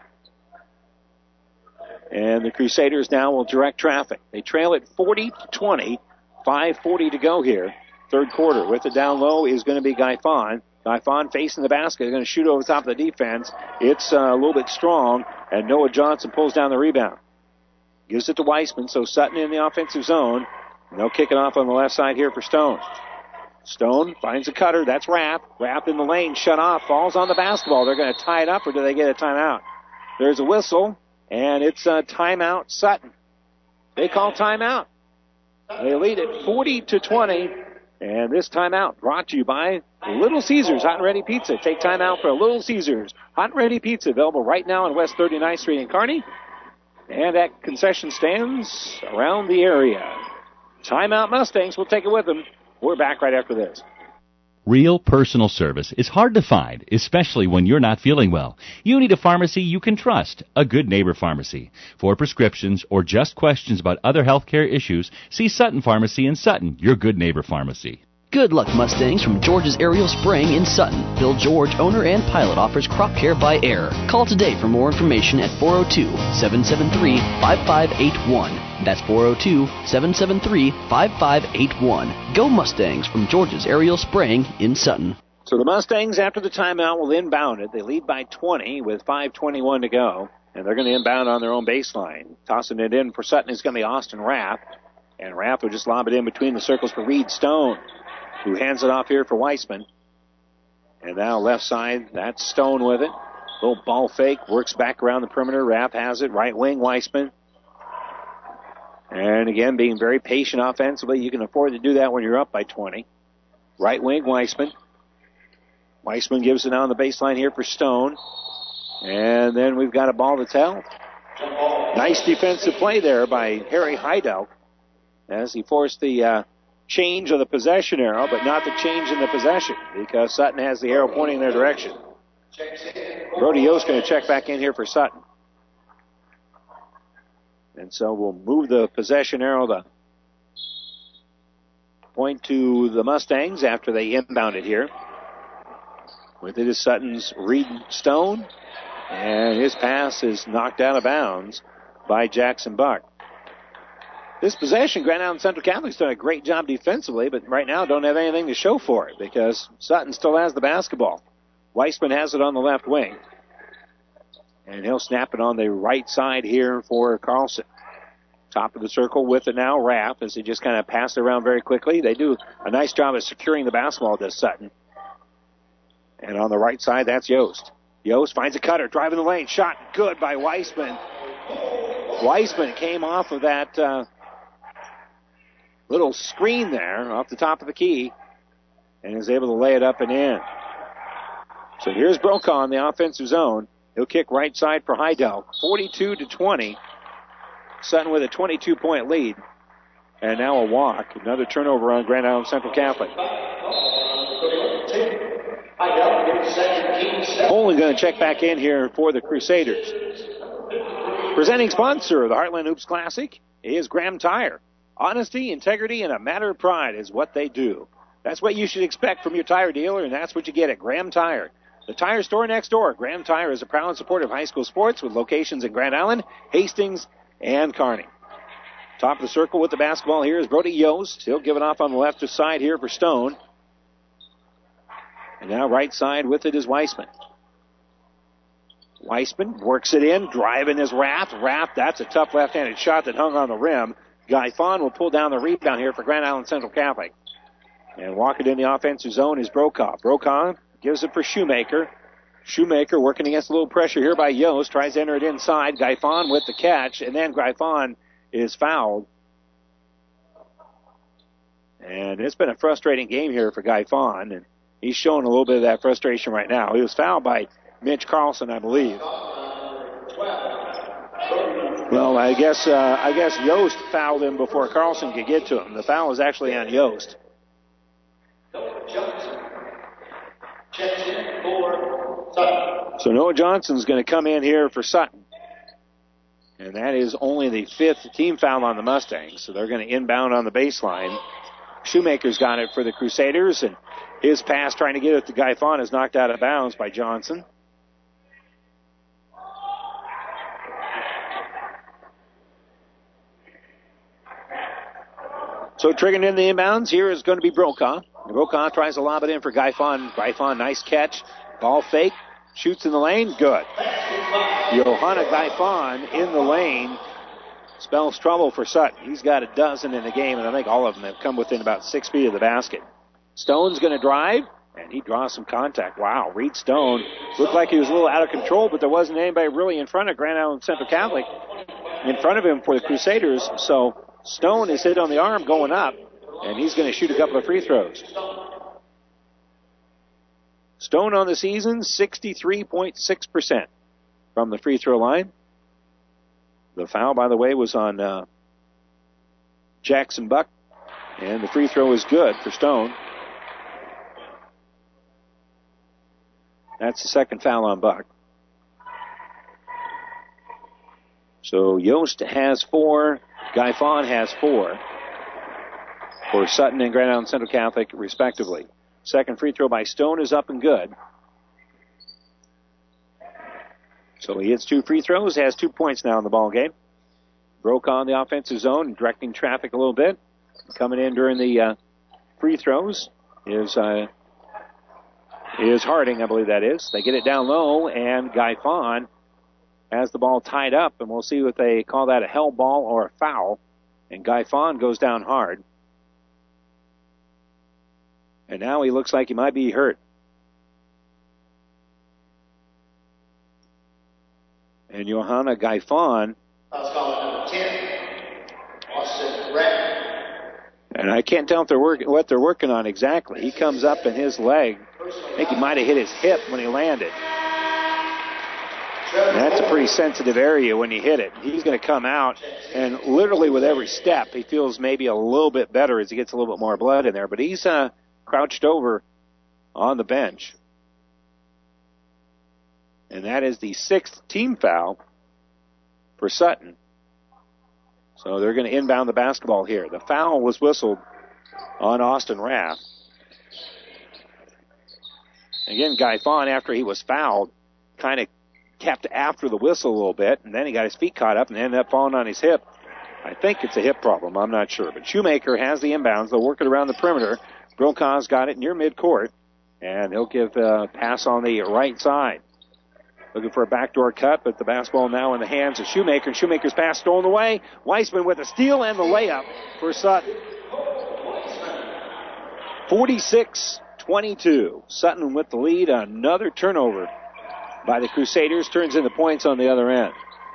And the Crusaders now will direct traffic. They trail it forty to twenty. five forty to go here. Third quarter. With the down low is going to be Guy Fawn. Guy Fawn facing the basket. They're going to shoot over the top of the defense. It's uh, a little bit strong, and Noah Johnson pulls down the rebound. Gives it to Weissman, so Sutton in the offensive zone. And they'll kick it off on the left side here for Stone. Stone finds a cutter. That's Rapp. Rapp in the lane, shut off, falls on the basketball. They're going to tie it up, or do they get a timeout? There's a whistle, and it's a timeout Sutton. They call timeout. They lead it forty to twenty, and this timeout brought to you by Little Caesars Hot and Ready Pizza. Take time out for Little Caesars Hot and Ready Pizza, available right now on West thirty-ninth Street in Kearney and at concession stands around the area. Timeout Mustangs. We'll take it with them. We're back right after this. Real personal service is hard to find, especially when you're not feeling well. You need a pharmacy you can trust, a Good Neighbor Pharmacy. For prescriptions or just questions about other healthcare issues, see Sutton Pharmacy in Sutton, your Good Neighbor Pharmacy. Good luck, Mustangs, from George's Aerial Spraying in Sutton. Bill George, owner and pilot, offers crop care by air. Call today for more information at four oh two, seven seven three, five five eight one. That's four oh two, seven seven three, five five eight one. Go Mustangs from George's Aerial Spraying in Sutton. So the Mustangs, after the timeout, will inbound it. They lead by twenty with five twenty-one to go, and they're going to inbound on their own baseline. Tossing it in for Sutton is going to be Austin Rapp, and Rapp will just lob it in between the circles for Reed Stone, who hands it off here for Weissman. And now left side, that's Stone with it. Little ball fake, works back around the perimeter. Rapp has it, right wing Weissman. And again, being very patient offensively. You can afford to do that when you're up by twenty. Right wing Weissman. Weissman gives it on the baseline here for Stone. And then we've got a ball to tell. Nice defensive play there by Harry Heidelk as he forced the uh, change of the possession arrow, but not the change in the possession because Sutton has the arrow pointing in their direction. Brody Yost going to check back in here for Sutton. And so we'll move the possession arrow to point to the Mustangs after they inbound it here. With it is Sutton's Reed Stone, and his pass is knocked out of bounds by Jackson Buck. This possession, Grand Island Central Catholic's done a great job defensively, but right now don't have anything to show for it because Sutton still has the basketball. Weissman has it on the left wing. And he'll snap it on the right side here for Carlson. Top of the circle with it now, Rapp, as he just kind of passed it around very quickly. They do a nice job of securing the basketball, does Sutton. And on the right side, that's Yost. Yost finds a cutter, driving the lane. Shot good by Weissman. Weissman came off of that uh, little screen there off the top of the key and is able to lay it up and in. So here's Brokaw in the offensive zone. He'll kick right side for Heidel. forty-two to twenty. Sutton with a twenty-two point lead. And now a walk. Another turnover on Grand Island Central Catholic. Poland going to check back in here for the Crusaders. Presenting sponsor of the Heartland Hoops Classic is Graham Tire. Honesty, integrity, and a matter of pride is what they do. That's what you should expect from your tire dealer, and that's what you get at Graham Tire. The tire store next door. Graham Tire is a proud supporter of high school sports with locations in Grand Island, Hastings, and Kearney. Top of the circle with the basketball here is Brody Yost. He'll give it off on the left side here for Stone. And now right side with it is Weissman. Weissman works it in, driving his Rapp. Rapp, that's a tough left-handed shot that hung on the rim. Guy Fawn will pull down the rebound here for Grand Island Central Catholic. And walking in the offensive zone is Brokaw. Brokaw gives it for Shoemaker. Shoemaker working against a little pressure here by Yost. Tries to enter it inside. Guy Fawn with the catch. And then Guy Fawn is fouled. And it's been a frustrating game here for Guy Fawn. And he's showing a little bit of that frustration right now. He was fouled by Mitch Carlson, I believe. Well, I guess uh, I guess Yost fouled him before Carlson could get to him. The foul was actually on Yost. So Noah Johnson's going to come in here for Sutton. And that is only the fifth team foul on the Mustangs, so they're going to inbound on the baseline. Shoemaker's got it for the Crusaders, and his pass trying to get it to Guy Fawn is knocked out of bounds by Johnson. So triggering in the inbounds here is going to be Brokaw. Brokaw tries to lob it in for Guy Fawn. Guy Fawn, nice catch. Ball fake. Shoots in the lane. Good. Johanna Guy Fawn in the lane spells trouble for Sutton. He's got a dozen in the game, and I think all of them have come within about six feet of the basket. Stone's going to drive, and he draws some contact. Wow, Reed Stone looked like he was a little out of control, but there wasn't anybody really in front of Grand Island Central Catholic in front of him for the Crusaders, so Stone is hit on the arm going up, and he's going to shoot a couple of free throws. Stone on the season, sixty-three point six percent from the free throw line. The foul, by the way, was on uh, Jackson Buck, and the free throw is good for Stone. That's the second foul on Buck. So Yost has four, Guy Fawn has four for Sutton and Grand Island Central Catholic, respectively. Second free throw by Stone is up and good. So he hits two free throws, has two points now in the ball game. Brokaw in the offensive zone, directing traffic a little bit. Coming in during the uh, free throws is uh, is Harding, I believe that is. They get it down low, and Guy Fawn has the ball tied up, and we'll see if they call that a held ball or a foul. And Guy Fawn goes down hard. And now he looks like he might be hurt. And Johanna Guy Fawn. And I can't tell if they're work, what they're working on exactly. He comes up and his leg, I think he might have hit his hip when he landed. And that's a pretty sensitive area when you hit it. He's going to come out, and literally with every step, he feels maybe a little bit better as he gets a little bit more blood in there. But he's uh, crouched over on the bench. And that is the sixth team foul for Sutton. So they're going to inbound the basketball here. The foul was whistled on Austin Rath. Again, Guy Fawn, after he was fouled, kind of kept after the whistle a little bit, and then he got his feet caught up and ended up falling on his hip. I think it's a hip problem. I'm not sure. But Shoemaker has the inbounds. They'll work it around the perimeter. Brokaw's got it near midcourt, and he'll give a pass on the right side. Looking for a backdoor cut, but the basketball now in the hands of Shoemaker. Shoemaker's pass stolen away. Weissman with a steal and the layup for Sutton. forty-six twenty-two. Sutton with the lead. Another turnover by the Crusaders turns into points on the other end.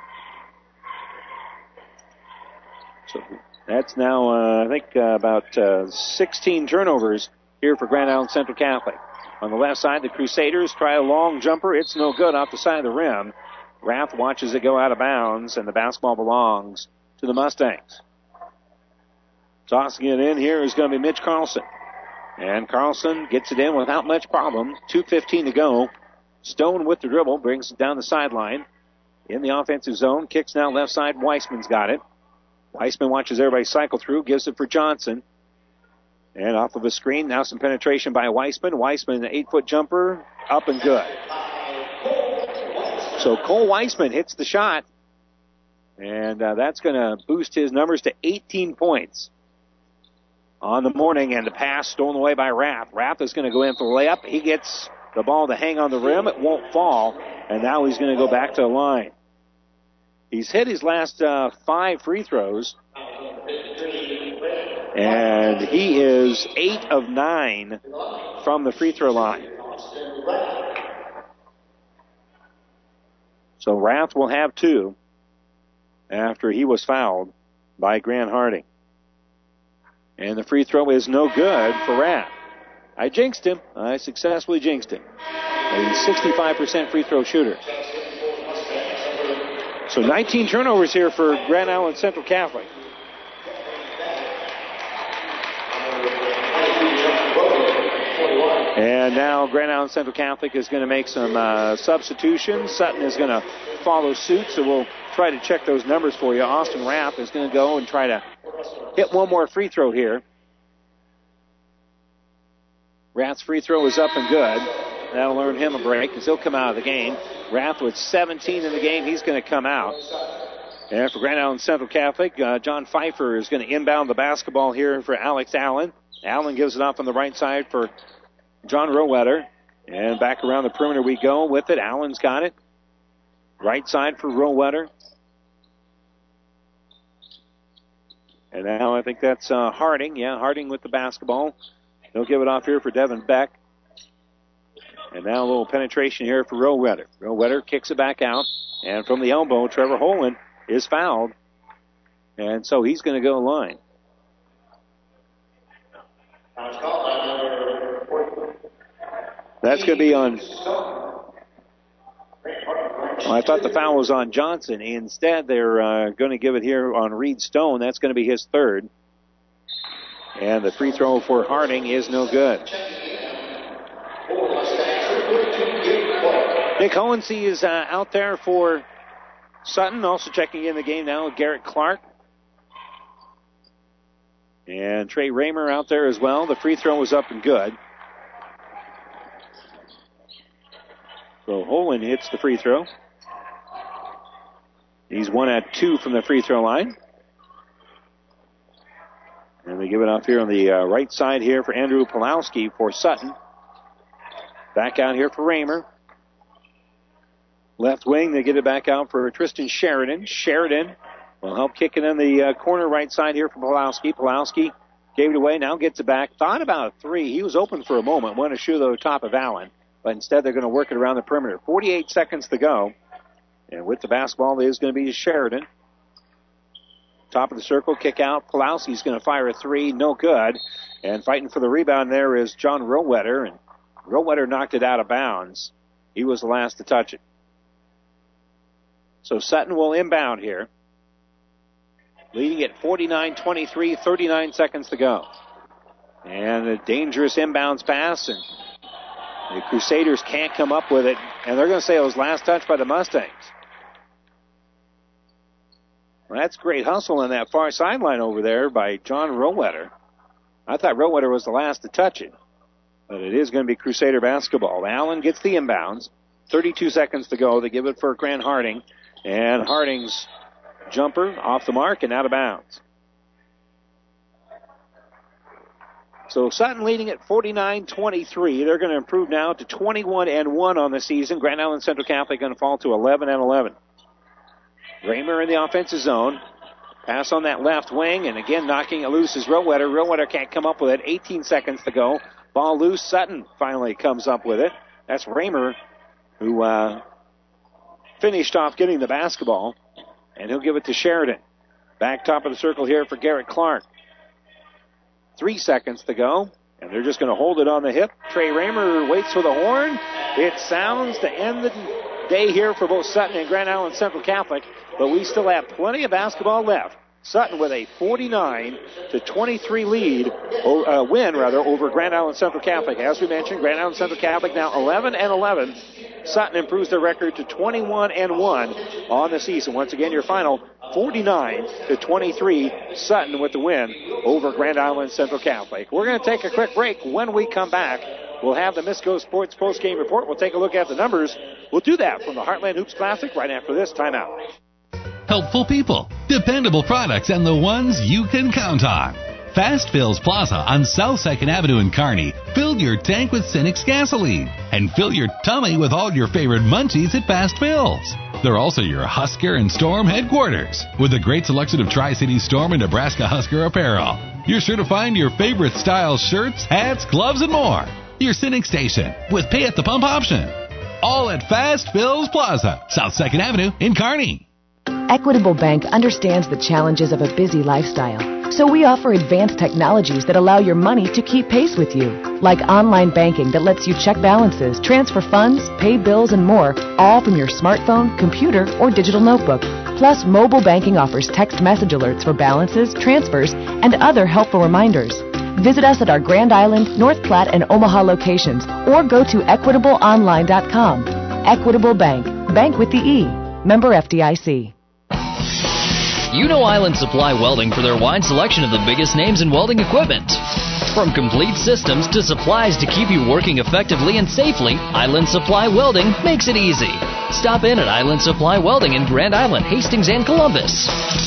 So that's now, uh, I think, uh, about uh, sixteen turnovers here for Grand Island Central Catholic. On the left side, the Crusaders try a long jumper. It's no good off the side of the rim. Rath watches it go out of bounds, and the basketball belongs to the Mustangs. Tossing it in here is going to be Mitch Carlson. And Carlson gets it in without much problem. two fifteen to go. Stone with the dribble, brings it down the sideline. In the offensive zone, kicks now left side. Weissman's got it. Weissman watches everybody cycle through, gives it for Johnson. And off of a screen, now some penetration by Weissman. Weissman, an eight-foot jumper, up and good. So Cole Weissman hits the shot, and uh, that's going to boost his numbers to eighteen points on the morning, and the pass stolen away by Rath. Rath is going to go in for the layup. He gets the ball to hang on the rim. It won't fall, and now he's going to go back to the line. He's hit his last uh, five free throws. And he is eight of nine from the free throw line. So Rath will have two after he was fouled by Grant Harding. And the free throw is no good for Rath. I jinxed him. I successfully jinxed him. A sixty-five percent free throw shooter. So nineteen turnovers here for Grand Island Central Catholic. And now Grand Island Central Catholic is going to make some uh, substitutions. Sutton is going to follow suit, so we'll try to check those numbers for you. Austin Rapp is going to go and try to hit one more free throw here. Rath's free throw is up and good. That'll earn him a break because he'll come out of the game. Rath with seventeen in the game. He's going to come out. And for Grand Island Central Catholic, uh, John Pfeiffer is going to inbound the basketball here for Alex Allen. Allen gives it off on the right side for John Rowetter. And back around the perimeter we go with it. Allen's got it. Right side for Rowetter. And now I think that's uh, Harding. Yeah, Harding with the basketball. He'll give it off here for Devin Beck. And now a little penetration here for Rowetter. Rowetter kicks it back out. And from the elbow, Trevor Holen is fouled. And so he's going to go line. That's going to be on... Well, I thought the foul was on Johnson. Instead, they're uh, going to give it here on Reed Stone. That's going to be his third. And the free throw for Harding is no good. Nick Hohensee is uh, out there for Sutton. Also checking in the game now, Garrett Clark. And Trey Raymer out there as well. The free throw was up and good. So Holen hits the free throw. He's one at two from the free throw line. And they give it off here on the uh, right side here for Andrew Pulowski for Sutton. Back out here for Raymer. Left wing, they get it back out for Tristan Sheridan. Sheridan will help kick it in the uh, corner right side here for Pulowski. Pulowski gave it away, now gets it back. Thought about a three. He was open for a moment. Wanted to shoot over the top of Allen. But instead they're going to work it around the perimeter. forty-eight seconds to go. And with the basketball, it is going to be Sheridan. Top of the circle, kick out. Pulowski's going to fire a three. No good. And fighting for the rebound there is John Rowetter. And Rowetter knocked it out of bounds. He was the last to touch it. So Sutton will inbound here. Leading at forty-nine twenty-three, thirty-nine seconds to go. And a dangerous inbounds pass. And the Crusaders can't come up with it. And they're going to say it was last touch by the Mustangs. Well, that's great hustle on that far sideline over there by John Rowetter. I thought Rowetter was the last to touch it. But it is going to be Crusader basketball. Allen gets the inbounds. thirty-two seconds to go. They give it for Grant Harding. And Harding's jumper off the mark and out of bounds. So Sutton leading at forty-nine twenty-three. They're going to improve now to twenty-one and one on the season. Grand Island Central Catholic going to fall to eleven and eleven. Raymer in the offensive zone. Pass on that left wing, and again knocking it loose is Rowetter. Rowetter can't come up with it. eighteen seconds to go. Ball loose. Sutton finally comes up with it. That's Raymer who uh, finished off getting the basketball, and he'll give it to Sheridan. Back top of the circle here for Garrett Clark. Three seconds to go, and they're just going to hold it on the hip. Trey Raymer waits for the horn. It sounds to end the day here for both Sutton and Grand Island Central Catholic, but we still have plenty of basketball left. Sutton with a forty-nine to twenty-three lead, or uh, win rather, over Grand Island Central Catholic. As we mentioned, Grand Island Central Catholic now eleven and eleven. Sutton improves their record to twenty-one and one on the season. Once again, your final forty-nine to twenty-three. Sutton with the win over Grand Island Central Catholic. We're going to take a quick break. When we come back, we'll have the Misco Sports postgame report. We'll take a look at the numbers. We'll do that from the Heartland Hoops Classic right after this timeout. Helpful people, dependable products, and the ones you can count on. Fast Fills Plaza on South second Avenue in Kearney. Fill your tank with Cenex gasoline and fill your tummy with all your favorite munchies at Fast Fills. They're also your Husker and Storm headquarters with a great selection of Tri-City Storm and Nebraska Husker apparel. You're sure to find your favorite style shirts, hats, gloves, and more. Your Cenex station with pay at the pump option. All at Fast Fills Plaza, South second Avenue in Kearney. Equitable Bank understands the challenges of a busy lifestyle, so we offer advanced technologies that allow your money to keep pace with you, like online banking that lets you check balances, transfer funds, pay bills, and more, all from your smartphone, computer, or digital notebook. Plus, mobile banking offers text message alerts for balances, transfers, and other helpful reminders. Visit us at our Grand Island, North Platte, and Omaha locations, or go to equitable online dot com. Equitable Bank. Bank with the E. Member F D I C. You know Island Supply Welding for their wide selection of the biggest names in welding equipment. From complete systems to supplies to keep you working effectively and safely, Island Supply Welding makes it easy. Stop in at Island Supply Welding in Grand Island, Hastings, and Columbus.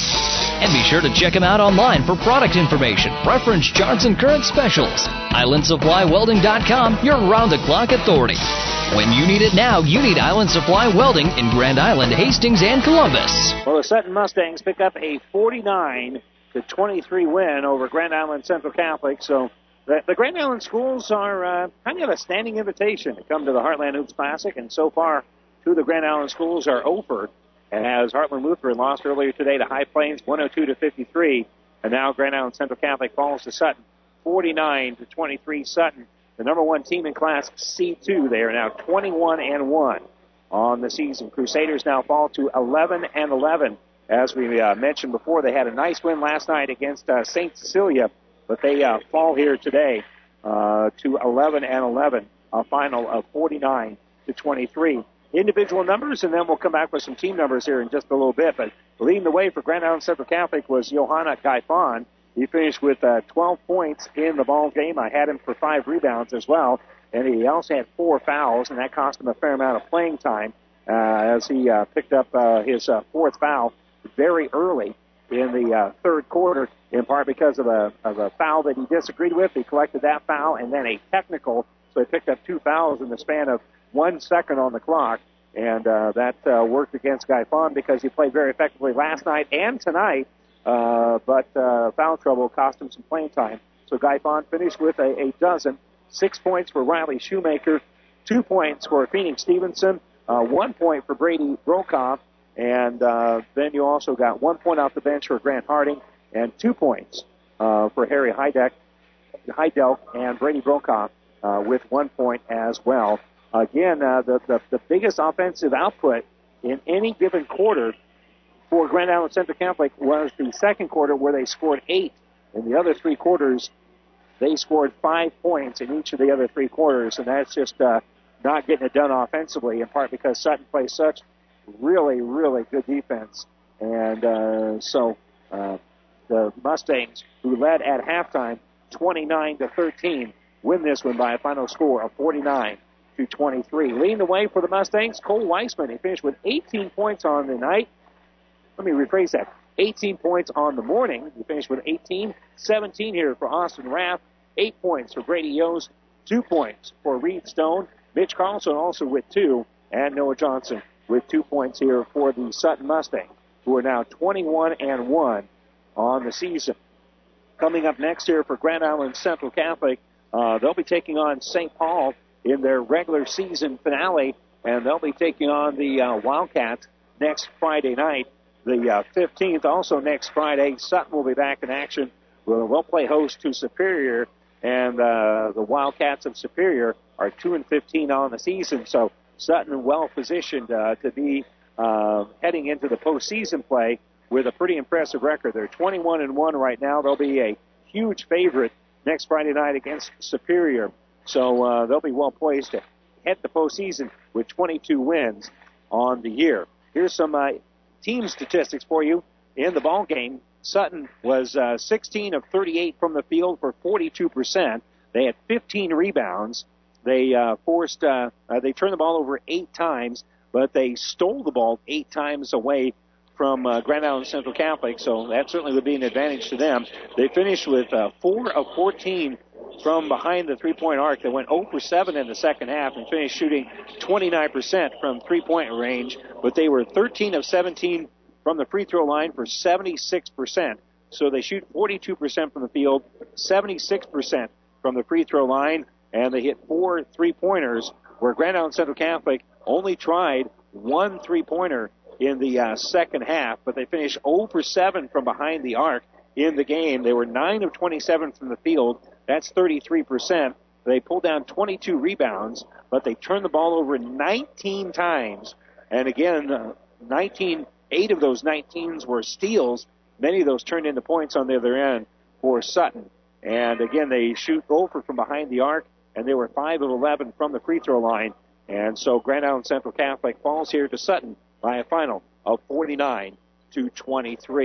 And be sure to check them out online for product information, reference charts, and current specials. Island Supply Welding dot com, your round-the-clock authority. When you need it now, you need Island Supply Welding in Grand Island, Hastings, and Columbus. Well, the Sutton Mustangs pick up a forty-nine to twenty-three win over Grand Island Central Catholic. So the, the Grand Island schools are uh, kind of a standing invitation to come to the Heartland Hoops Classic, and so far, two of the Grand Island schools are over. As Heartland Lutheran lost earlier today to High Plains, one oh two to fifty-three, and now Grand Island Central Catholic falls to Sutton, forty-nine to twenty-three. Sutton, the number one team in Class C two, they are now twenty-one and one on the season. Crusaders now fall to eleven and eleven. As we uh, mentioned before, they had a nice win last night against uh, Saint Cecilia, but they uh, fall here today uh, to eleven and eleven, a final of forty-nine to twenty-three. Individual numbers, and then we'll come back with some team numbers here in just a little bit. But leading the way for Grand Island Central Catholic was Johanna Gaifon. He finished with uh, twelve points in the ball game. I had him for five rebounds as well, and he also had four fouls, and that cost him a fair amount of playing time uh, as he uh, picked up uh, his uh, fourth foul very early in the uh, third quarter, in part because of a, of a foul that he disagreed with. He collected that foul and then a technical, so he picked up two fouls in the span of one second on the clock, and uh, that uh, worked against Gaifon because he played very effectively last night and tonight, uh, but uh, foul trouble cost him some playing time. So Gaifon finished with a, a dozen, six points for Riley Shoemaker, two points for Phoenix Stevenson, uh, one point for Brady Brokaw, and uh, then you also got one point off the bench for Grant Harding and two points uh, for Harry Heidelk, Heidelk and Brady Brokaw uh, with one point as well. Again, uh, the, the, the biggest offensive output in any given quarter for Grand Island Central Catholic was the second quarter, where they scored eight. In the other three quarters, they scored five points in each of the other three quarters, and that's just uh, not getting it done offensively, in part because Sutton plays such really, really good defense. And uh, so uh, the Mustangs, who led at halftime twenty-nine to thirteen, win this one by a final score of forty-nine to twenty-three. Leading the way for the Mustangs, Cole Weissman. He finished with eighteen points on the night. Let me rephrase that. eighteen points on the morning. He finished with eighteen. seventeen here for Austin Raff. Eight points for Brady Yost. Two points for Reed Stone. Mitch Carlson also with two. And Noah Johnson with two points here for the Sutton Mustangs, who are now twenty-one and one on the season. Coming up next here for Grand Island Central Catholic, uh, they'll be taking on Saint Paul in their regular season finale, and they'll be taking on the uh, Wildcats next Friday night, the uh, fifteenth. Also next Friday, Sutton will be back in action. We'll, we'll play host to Superior, and uh, the Wildcats of Superior are two and fifteen on the season, so Sutton well positioned uh, to be uh, heading into the postseason play with a pretty impressive record. They're twenty-one and one right now. They'll be a huge favorite next Friday night against Superior. So uh, they'll be well poised to head the postseason with twenty-two wins on the year. Here's some uh, team statistics for you in the ball game. Sutton was uh, sixteen of thirty-eight from the field for forty-two percent. They had fifteen rebounds. They uh, forced, uh, uh, they turned the ball over eight times, but they stole the ball eight times away from uh, Grand Island Central Catholic. So that certainly would be an advantage to them. They finished with uh, four of fourteen from behind the three-point arc. They went zero for seven in the second half and finished shooting twenty-nine percent from three-point range, but they were thirteen of seventeen from the free throw line for seventy-six percent. So they shoot forty-two percent from the field, seventy-six percent from the free throw line, and they hit four three-pointers, where Grand Island Central Catholic only tried one three-pointer in the uh, second half, but they finished zero for seven from behind the arc in the game. They were nine of twenty-seven from the field. That's thirty-three percent. They pulled down twenty-two rebounds, but they turned the ball over nineteen times. And again, uh, nineteen, eight of those nineteens were steals. Many of those turned into points on the other end for Sutton. And again, they shoot over from behind the arc, and they were five of eleven from the free throw line. And so Grand Island Central Catholic falls here to Sutton by a final of forty-nine to twenty-three.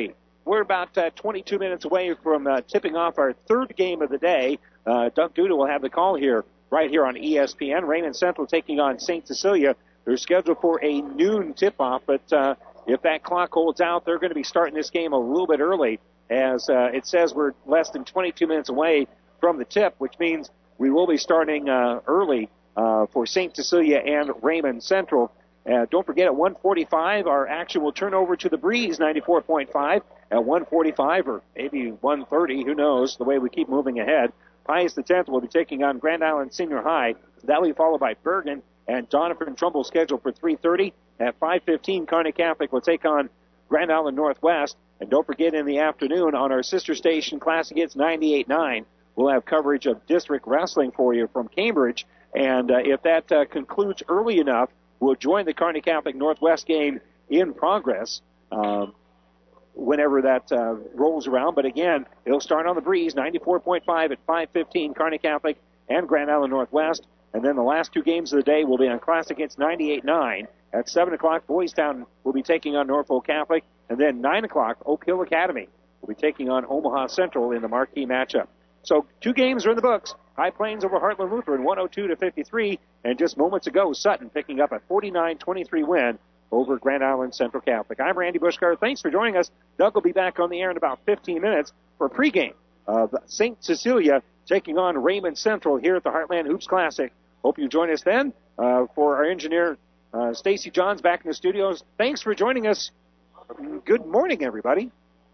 we're about uh, twenty-two minutes away from uh, tipping off our third game of the day. Uh, Doug Duda will have the call here, right here on E S P N. Raymond Central taking on Saint Cecilia. They're scheduled for a noon tip-off, but uh, if that clock holds out, they're going to be starting this game a little bit early, as uh, it says we're less than twenty-two minutes away from the tip, which means we will be starting uh, early uh, for Saint Cecilia and Raymond Central. Uh, don't forget, at one forty-five, our action will turn over to the Breeze ninety-four point five. At one forty-five, or maybe one thirty, who knows, the way we keep moving ahead. Pius the tenth will be taking on Grand Island Senior High. That will be followed by Bergen and Donovan Trumbull scheduled for three thirty. At five fifteen, Kearney Catholic will take on Grand Island Northwest. And don't forget, in the afternoon on our sister station, Classic Hits ninety-eight point nine, we'll have coverage of district wrestling for you from Cambridge. And uh, if that uh, concludes early enough, we'll join the Kearney Catholic Northwest game in progress um, whenever that uh, rolls around. But again, it'll start on the Breeze, ninety-four point five at five fifteen, Kearney Catholic and Grand Island Northwest. And then the last two games of the day will be on Classic Hits ninety-eight point nine. At seven o'clock, Boys Town will be taking on Norfolk Catholic. And then nine o'clock, Oak Hill Academy will be taking on Omaha Central in the marquee matchup. So two games are in the books. High Plains over Heartland Lutheran, one oh two to fifty-three. And just moments ago, Sutton picking up a forty-nine twenty-three win over Grand Island Central Catholic. I'm Randy Bushgard. Thanks for joining us. Doug will be back on the air in about fifteen minutes for a pregame of Saint Cecilia taking on Raymond Central here at the Heartland Hoops Classic. Hope you join us then. Uh, for our engineer, uh, Stacy Johns, back in the studios. Thanks for joining us. Good morning, everybody.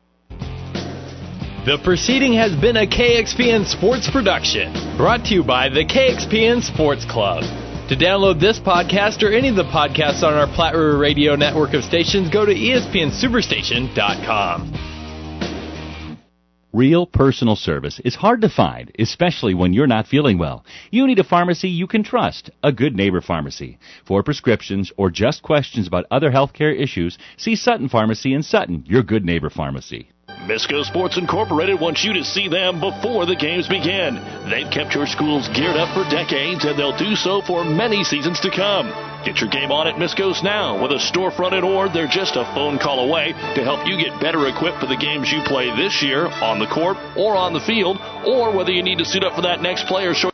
The proceeding has been a K X P N Sports production, brought to you by the K X P N Sports Club. To download this podcast or any of the podcasts on our Platte River Radio network of stations, go to E S P N Superstation dot com. Real personal service is hard to find, especially when you're not feeling well. You need a pharmacy you can trust, a Good Neighbor Pharmacy. For prescriptions or just questions about other healthcare issues, see Sutton Pharmacy in Sutton, your Good Neighbor Pharmacy. Misco Sports Incorporated wants you to see them before the games begin. They've kept your schools geared up for decades, and they'll do so for many seasons to come. Get your game on at Misco's now. With a storefront at Ord, they're just a phone call away to help you get better equipped for the games you play this year on the court or on the field, or whether you need to suit up for that next play or show